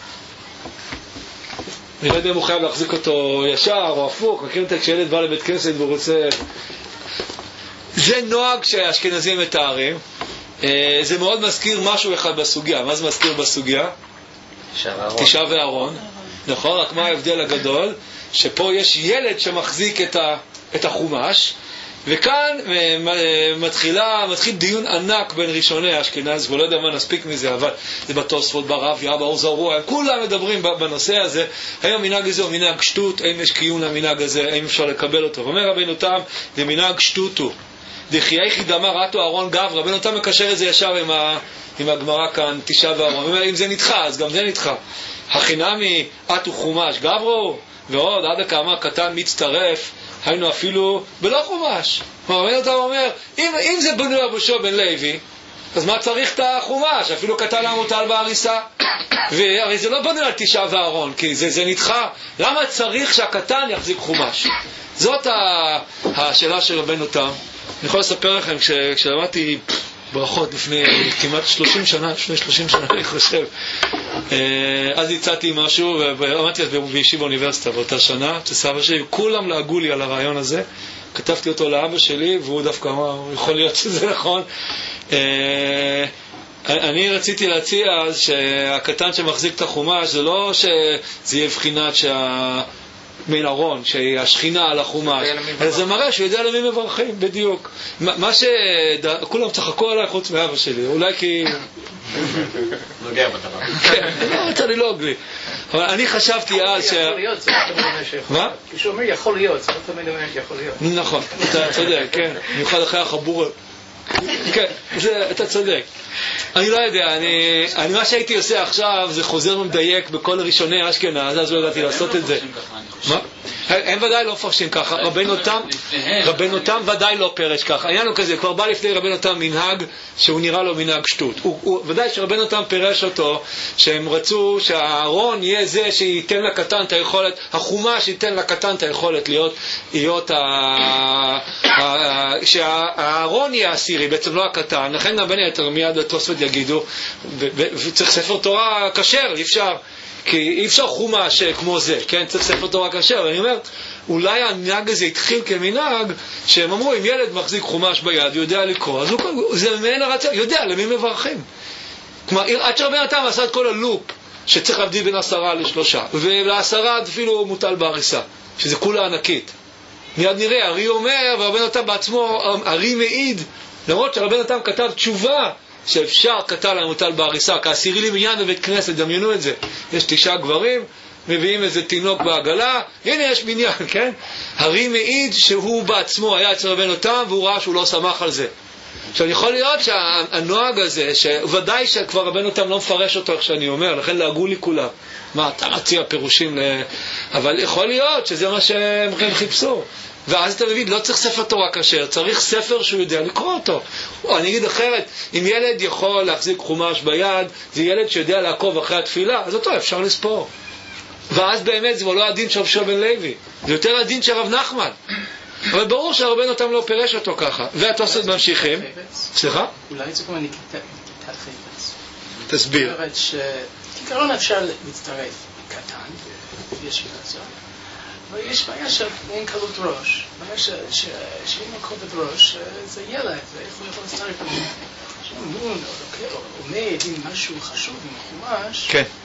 אני לא יודע אם הוא חייב להחזיק אותו ישר או הפוך, מכירים את כשילד בא לבית כנסת והוא רוצה... זה נוהג שהאשכנזים מתארים. זה מאוד מזכיר משהו אחד בסוגיה. מה זה מזכיר בסוגיה? תשעה וארון. נכון, רק מה ההבדל הגדול? שפה יש ילד שמחזיק את, ה, את החומש, וכאן מתחילה, מתחיל דיון ענק בין ראשוני האשכנז, ולא יודע מה נספיק מזה, אבל זה בתוספות, ברביה, באור זרוע, כולם מדברים בנושא הזה. האם המנהג הזה הוא מנהג שטות? האם יש קיום למנהג הזה? האם אפשר לקבל אותו? ואומר רבינו תם, זה מנהג שטות הוא. דחיי חידמה רטו ארון גב, רבינו תם מקשר את זה ישר עם, ה, עם הגמרא כאן, תשעה וארון. אומר, אם זה נדחה, אז גם זה נדחה. החינמי, עטו חומש, גברו, ועוד, עד הכמה קטן מצטרף, היינו אפילו בלא חומש. רבינו תם אומר, אם, אם זה בנוי אבושו בן לוי, אז מה צריך את החומש? אפילו קטן המוטל בהריסה. והרי זה לא בנוי על תשעה וארון, כי זה, זה נדחה. למה צריך שהקטן יחזיק חומש? זאת השאלה של רבינו תם. אני יכול לספר לכם, כש, כשלמדתי ברכות לפני כמעט שלושים שנה, לפני שלושים שנה אני חושב, אז הצעתי משהו, ועמדתי בישיבה באוניברסיטה באותה שנה, שסבא שלי, כולם לעגו לי על הרעיון הזה, כתבתי אותו לאבא שלי, והוא דווקא אמר, יכול להיות שזה נכון. אני רציתי להציע אז שהקטן שמחזיק את החומש, זה לא שזה יהיה בחינת שה... מן ארון, שהשכינה על החומש, זה מראה שהוא יודע למי מברכים, בדיוק. מה שכולם צחקו עליי חוץ מאבא שלי, אולי כי... נוגע בטבע. כן, לא רוצה ללעוג לי. אבל אני חשבתי אז ש... יכול להיות, זה לא תמיד אומר שיכול. מה? כשהוא אומר יכול להיות, זה לא תמיד אומר שיכול להיות. נכון, אתה צודק, כן. במיוחד אחרי החבור... כן, זה, אתה צודק. אני לא יודע, אני, אני מה שהייתי עושה עכשיו זה חוזר ומדייק בכל ראשוני אשכנז, אז לא ידעתי לעשות את זה. מה? הם ודאי לא מפרשים ככה, רבנו תם, רבנו תם ודאי לא פרש ככה. העניין הוא כזה, כבר בא לפני רבנו תם מנהג שהוא נראה לו מנהג שטות. הוא, הוא, ודאי שרבנו תם פרש אותו, שהם רצו שהארון יהיה זה שייתן לקטן את היכולת, החומש ייתן לקטן את היכולת להיות, להיות ה, ה, שהארון יהיה הסירי, בעצם לא הקטן. לכן גם בין היתר מיד התוספות יגידו, וצריך ספר תורה כשר, אי אפשר. כי אי אפשר חומש כמו זה, כן? צריך ספר תורה כשר. ואני אומר, אולי המנהג הזה התחיל כמנהג, שהם אמרו, אם ילד מחזיק חומש ביד, יודע לקרוא, אז הוא, זה מעין הרצון, יודע למי מברכים. כלומר, עד שהרבן תם עשה את כל הלופ, שצריך להבדיל בין עשרה לשלושה, ולעשרה אפילו מוטל בהריסה, שזה כולה ענקית. מיד נראה, הרי אומר, והרבן תם בעצמו, הרי מעיד, למרות שהרבן תם כתב תשובה, שאפשר קטן המוטל בהריסה, כעשירי לי מניין בבית כנסת, דמיינו את זה. יש תשעה גברים, מביאים איזה תינוק בעגלה, הנה יש מניין, כן? הרי מעיד שהוא בעצמו היה אצל רבנו תם, והוא ראה שהוא לא שמח על זה. עכשיו, יכול להיות שהנוהג הזה, שוודאי שכבר רבנו תם לא מפרש אותו, איך שאני אומר, לכן להגו לי כולם. מה, אתה מציע פירושים ל... אבל יכול להיות שזה מה שהם חיפשו. ואז אתה מבין, לא צריך ספר תורה כשר, צריך ספר שהוא יודע לקרוא אותו. או אני אגיד אחרת, אם ילד יכול להחזיק חומש ביד, זה ילד שיודע לעקוב אחרי התפילה, אז אותו אפשר לספור. ואז באמת זה לא הדין של רב בן לוי, זה יותר הדין של רב נחמן. אבל ברור שהרבנו אותם לא פירש אותו ככה. והתוספות ממשיכים. סליחה? אולי זה כמו נקיטת חפץ. תסביר. זאת אומרת שכעיקרון אפשר להצטרף קטן, יש בעצם. אבל יש בעיה שאין קלות ראש. בעיה שאין כובד ראש, זה ילד, זה יכול יכול להצטרף לזה. שאומרים, עומד עם משהו חשוב, עם חומש. כן.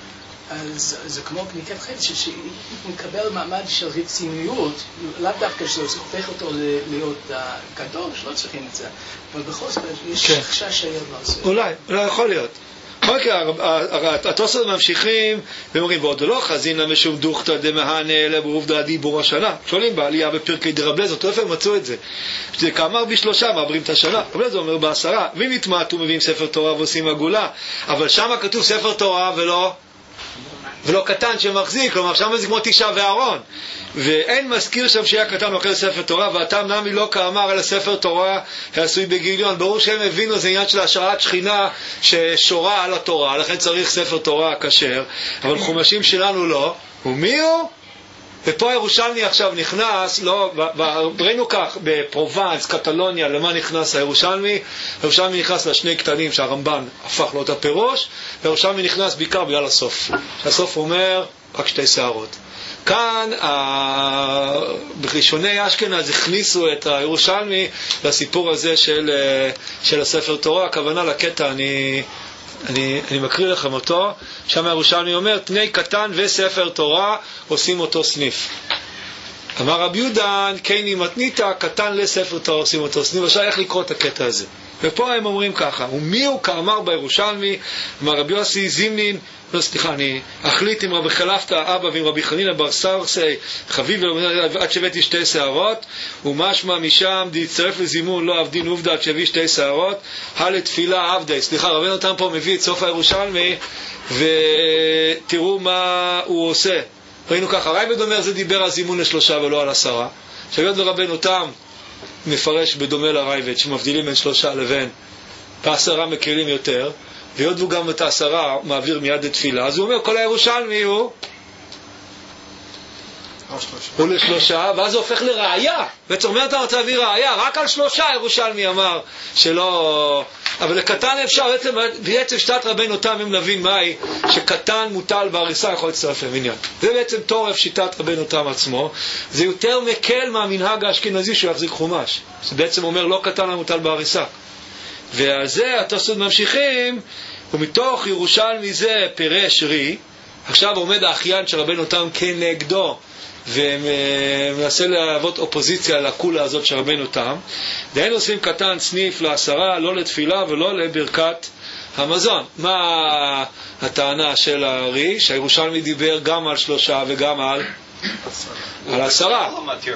אז זה כמו פניקת חפץ, שמקבל מעמד של רציניות, לאו דווקא שזה הופך אותו להיות גדול, שלא צריכים את זה, אבל בכל זאת יש חשש שהיה לעשות. אולי, אולי יכול להיות. אוקיי, התוספות ממשיכים ואומרים, ועוד לא חזין למשום דוכתא דמהנה אלא בעובדא דיבור השנה. שואלים בעלייה בפרקי דרבלז, אותו איפה הם מצאו את זה? שזה כאמר בשלושה מעברים את השנה. רבלז אומר בעשרה, ואם יתמעטו מביאים ספר תורה ועושים עגולה, אבל שם כתוב ספר תורה ולא ולא קטן שמחזיק, כלומר שם זה כמו תשעה ואהרון, ואין מזכיר שם שהיה קטן אוכל ספר תורה, והטעם נמי לא כאמר אלא ספר תורה העשוי בגיליון. ברור שהם הבינו, זה עניין של השראת שכינה ששורה על התורה, לכן צריך ספר תורה כשר, אבל חומשים שלנו לא. ומי הוא? ופה הירושלמי עכשיו נכנס, לא, ראינו כך בפרובנס, קטלוניה, למה נכנס הירושלמי? הירושלמי נכנס לשני קטנים שהרמב"ן הפך לו את הפירוש, והירושלמי נכנס בעיקר בגלל הסוף. הסוף אומר רק שתי שערות. כאן בראשוני אשכנז הכניסו את הירושלמי לסיפור הזה של, של הספר תורה. הכוונה לקטע, אני, אני, אני מקריא לכם אותו. שם הירושלמי אומר, תני קטן וספר תורה עושים אותו סניף. אמר רבי יהודה, קייני מתניתא, קטן לספר תורה עושים אותו סניף. עכשיו איך לקרוא את הקטע הזה? ופה הם אומרים ככה, ומי הוא כאמר בירושלמי? אמר רבי יוסי זימנין, לא סליחה, אני אחליט עם רבי חלפתא אבא ועם רבי חנינא בר סרסי חביב עד שהבאתי שתי שערות, ומשמע משם דיצטרף לזימון לא עבדין עובדא עד שהביא שתי שערות, הלתפילה עבדי. סליחה, רבנו אותם פה מביא את סוף הירושלמי, ותראו מה הוא עושה. ראינו ככה, רייבד אומר זה דיבר על זימון לשלושה ולא על עשרה. שביוד ורבנו אותם מפרש בדומה לרייבד שמבדילים בין שלושה לבין בעשרה מקלים יותר, ויוד הוא גם את העשרה מעביר מיד לתפילה. אז הוא אומר כל הירושלמי הוא הוא לשלושה, ואז זה הופך לראיה. בעצם אומר אתה רוצה להביא ראיה, רק על שלושה ירושלמי אמר שלא, אבל לקטן אפשר. בעצם, בעצם שתת רבנו אותם אם נבין מהי, שקטן מוטל בהריסה יכול להצטרף למניין. זה בעצם תורף שיטת רבנו אותם עצמו. זה יותר מקל מהמנהג האשכנזי שהוא יחזיק חומש. זה בעצם אומר לא קטן המוטל בהריסה. ועל זה התוספות ממשיכים, ומתוך ירושלמי זה פירש רי. עכשיו עומד האחיין של רבנו אותם כנגדו ומנסה להוות אופוזיציה לקולה הזאת של רבנו תם. דהיינו עושים קטן סניף לעשרה, לא לתפילה ולא לברכת המזון. מה הטענה של הארי? שהירושלמי דיבר גם על שלושה וגם על על עשרה.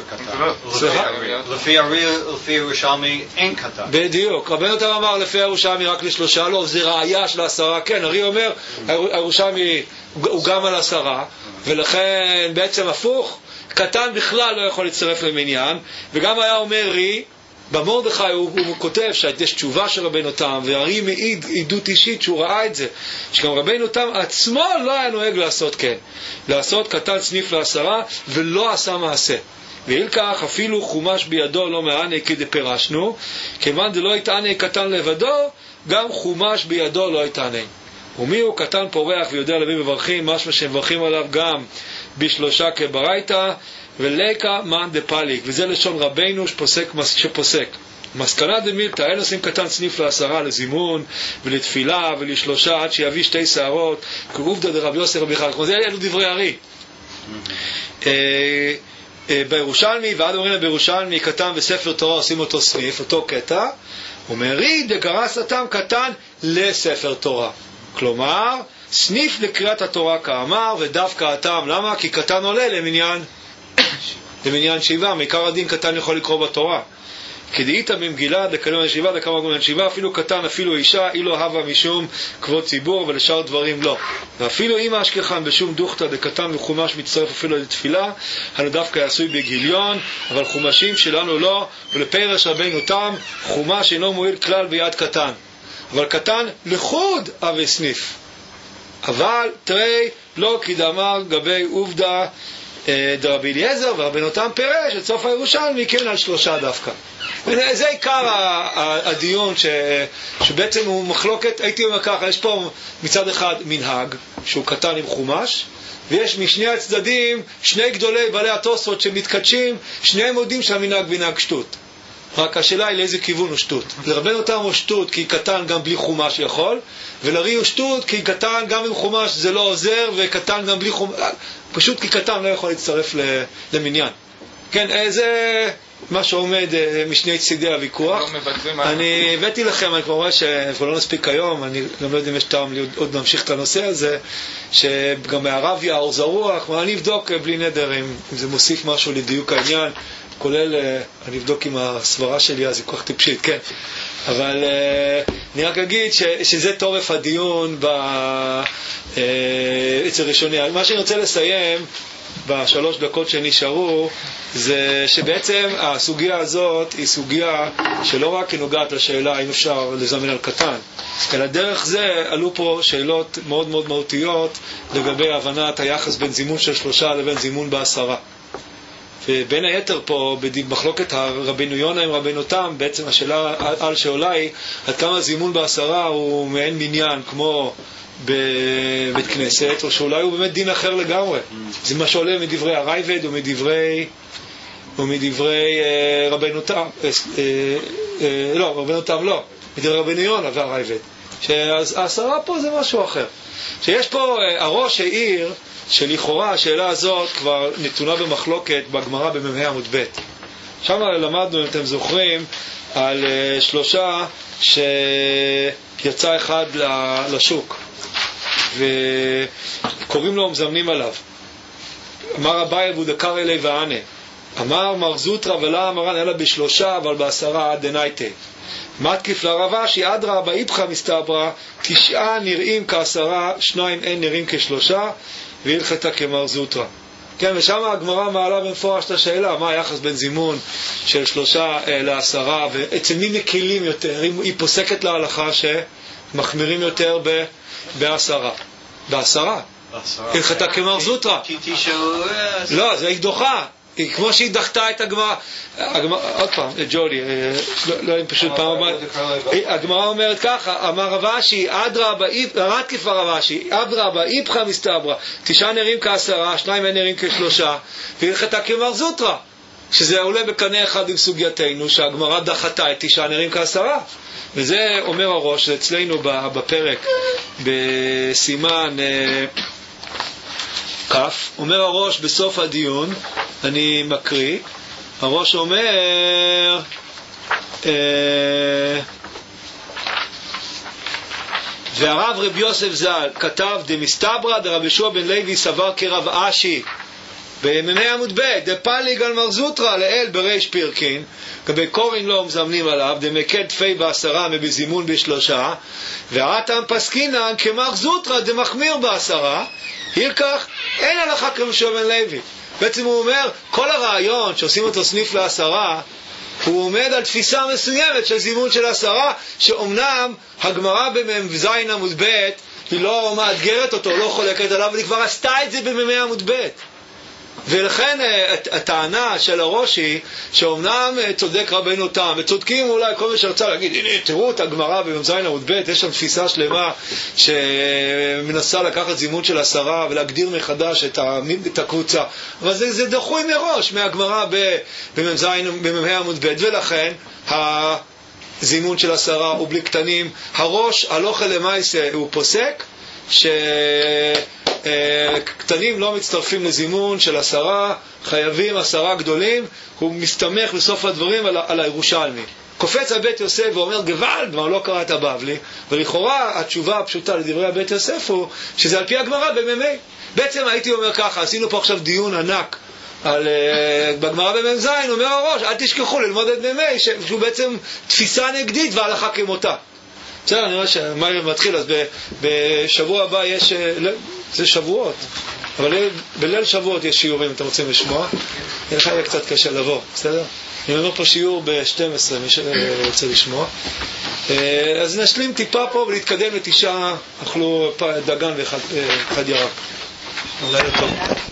לפי ירושלמי אין קטן. בדיוק. רבנו תם אמר לפי ירושלמי רק לשלושה, לא, זה ראיה של עשרה. כן, הארי אומר הירושלמי הוא גם על עשרה, ולכן בעצם הפוך, קטן בכלל לא יכול להצטרף למניין. וגם היה אומר רי, במרדכי הוא, הוא כותב שיש תשובה של רבנו תם, והרי מעיד עדות אישית שהוא ראה את זה, שגם רבנו תם עצמו לא היה נוהג לעשות כן, לעשות קטן סניף לעשרה, ולא עשה מעשה. ואיל כך אפילו חומש בידו לא מענה כדפרשנו, כיוון דלא יתענה קטן לבדו, גם חומש בידו לא יתענה. ומי הוא קטן פורח ויודע להביא מברכים, משמע שמברכים עליו גם בשלושה כברייתא, וליקה מן דפליק, וזה לשון רבינו שפוסק, שפוסק. מסקנה דמילתא, אין עושים קטן סניף לעשרה לזימון ולתפילה ולשלושה עד שיביא שתי שערות, כעובדא דרבי יוסי רבי חלק. כמו זה אלו דברי הרי. בירושלמי, ועד אומרים בירושלמי קטן וספר תורה עושים אותו סניף, אותו קטע, ומרי דגרס התם קטן לספר תורה. כלומר, סניף לקריאת התורה כאמר, ודווקא התם, למה? כי קטן עולה למניין למניין שיבה, מעיקר הדין קטן יכול לקרוא בתורה. כדאית במגילה דקלון הישיבה דקמה גון הישיבה, אפילו קטן, אפילו אישה, אילו הווה משום כבוד ציבור, ולשאר דברים לא. ואפילו אם אשכחן בשום דוכתא דקטן וחומש מצטרף אפילו לתפילה, הנו דווקא יעשוי בגיליון, אבל חומשים שלנו לא, ולפרש רבינו תם, חומש אינו מועיל כלל ביד קטן. אבל קטן לחוד אבי סניף. אבל תראי לא כדאמר גבי עובדא דרבי אליעזר, ורבנו תם פירש את סוף הירושלמי כן על שלושה דווקא. זה עיקר הדיון ש... שבעצם הוא מחלוקת. הייתי אומר ככה, יש פה מצד אחד מנהג שהוא קטן עם חומש, ויש משני הצדדים שני גדולי בעלי התוספות שמתקדשים, שניהם יודעים שהמנהג מנהג שטות. רק השאלה היא לאיזה כיוון הוא שטות. לרבנו תם הוא שטות כי קטן גם בלי חומש יכול, ולרי הוא שטות כי קטן גם עם חומש זה לא עוזר, וקטן גם בלי חומש, פשוט כי קטן לא יכול להצטרף למניין. כן, זה מה שעומד משני צדי הוויכוח. אני הבאתי לכם, אני כבר רואה שכבר לא נספיק היום, אני גם לא יודע אם יש טעם עוד להמשיך את הנושא הזה, שגם מהרב יאור זרוח, אני אבדוק בלי נדר אם זה מוסיף משהו לדיוק העניין, כולל, אני אבדוק עם הסברה שלי, אז היא כל כך טיפשית, כן. אבל אני רק אגיד ש, שזה תורף הדיון אצל ראשוני. מה שאני רוצה לסיים בשלוש דקות שנשארו, זה שבעצם הסוגיה הזאת היא סוגיה שלא רק היא נוגעת לשאלה האם אפשר לזמן על קטן, אלא דרך זה עלו פה שאלות מאוד מאוד מהותיות לגבי הבנת היחס בין זימון של שלושה לבין זימון בעשרה. ובין היתר פה במחלוקת הרבינו יונה עם רבינו תם, בעצם השאלה על שעולה היא עד כמה זימון בעשרה הוא מעין מניין כמו בבית כנסת, או שאולי הוא באמת דין אחר לגמרי. זה מה שעולה מדברי הרייבד ומדברי ומדברי אה, רבינו תם אה, אה, לא, רבינו תם לא, מדברי רבינו יונה והרייבד, שהעשרה פה זה משהו אחר. שיש פה אה, הראש העיר שלכאורה השאלה הזאת כבר נתונה במחלוקת בגמרא במ"ה עמוד ב'. שם למדנו, אם אתם זוכרים, על uh, שלושה שיצא אחד לשוק וקוראים לו מזמנים עליו. אמר אביי אבו דקר אלי וענה, אמר מר זוטרא ולא אמרן אלא בשלושה אבל בעשרה עד דנייטה. מתקיף לרב אשי אדרא באיפכא מסתברא, תשעה נראים כעשרה, שניים אין נראים כשלושה, והלכתה כמר זוטרא. כן, ושם הגמרא מעלה במפורש את השאלה, מה היחס בין זימון של שלושה אה, לעשרה, ואצל מי מקלים יותר, אם היא פוסקת להלכה שמחמירים יותר ב, בעשרה. בעשרה. הלכתה כמר זוטרא. לא, זה היא דוחה. כמו שהיא דחתה את הגמרא, עוד פעם, ג'ולי, לא אם פשוט פעם הבאה, הגמרא אומרת ככה, אמר רב אשי, אדרבה, רד כפר רב אשי, אדרבה, איפכא מסתברא, תשעה נרים כעשרה, שניים אין נרים כשלושה, והלכתה כמר זוטרא, שזה עולה בקנה אחד עם סוגייתנו, שהגמרא דחתה את תשעה נרים כעשרה, וזה אומר הראש, אצלנו בפרק, בסימן כף, אומר הראש בסוף הדיון, אני מקריא, הראש אומר אה, והרב רב יוסף ז"ל כתב דמסתברא דרב יהושע בן לוי סבר כרב אשי במ"ה עמוד ב' דפליג על מר זוטרא לאל בריש פירקין, כבי קוראים לא מזמנים עליו דמקד תפי בעשרה מבזימון בשלושה, והרתם פסקינן כמר זוטרא דמחמיר בעשרה, הילקח אין הלכה כרב בן לוי. בעצם הוא אומר, כל הרעיון שעושים אותו סניף לעשרה, הוא עומד על תפיסה מסוימת של זימון של עשרה, שאומנם הגמרא במ"ז עמוד ב' היא לא מאתגרת אותו, לא חולקת עליו, אבל היא כבר עשתה את זה במ"ה עמוד ב'. ולכן הטענה של הראש היא שאומנם צודק רבנו תם, וצודקים אולי כל מי שרצה להגיד, הנה תראו את הגמרא במ"ז עמוד ב', יש שם תפיסה שלמה שמנסה לקחת זימון של עשרה ולהגדיר מחדש את הקבוצה, אבל זה, זה דחוי מראש מהגמרא במ"ה עמוד ב', ולכן הזימון של עשרה הוא בלי קטנים. הראש הלכה למעשה הוא פוסק שקטנים לא מצטרפים לזימון של עשרה, חייבים עשרה גדולים. הוא מסתמך בסוף הדברים על, על הירושלמי. קופץ על בית יוסף ואומר גוואלד, מה לא קרא את הבבלי, ולכאורה התשובה הפשוטה לדברי הבית יוסף הוא שזה על פי הגמרא במ"ה. בעצם הייתי אומר ככה, עשינו פה עכשיו דיון ענק על בגמרא במ"ז, אומר הראש אל תשכחו ללמוד את מ"ה שהוא בעצם תפיסה נגדית והלכה כמותה. בסדר, אני רואה שהמייל מתחיל, אז בשבוע הבא יש, זה שבועות, אבל בליל שבועות יש שיעורים, אם אתם רוצים לשמוע, לך יהיה קצת קשה לבוא, בסדר? אני אומר פה שיעור ב-שתים עשרה, מי שרוצה לשמוע. אז נשלים טיפה פה ולהתקדם לתשעה, אכלו דגן ואחד ירק. אולי יותר.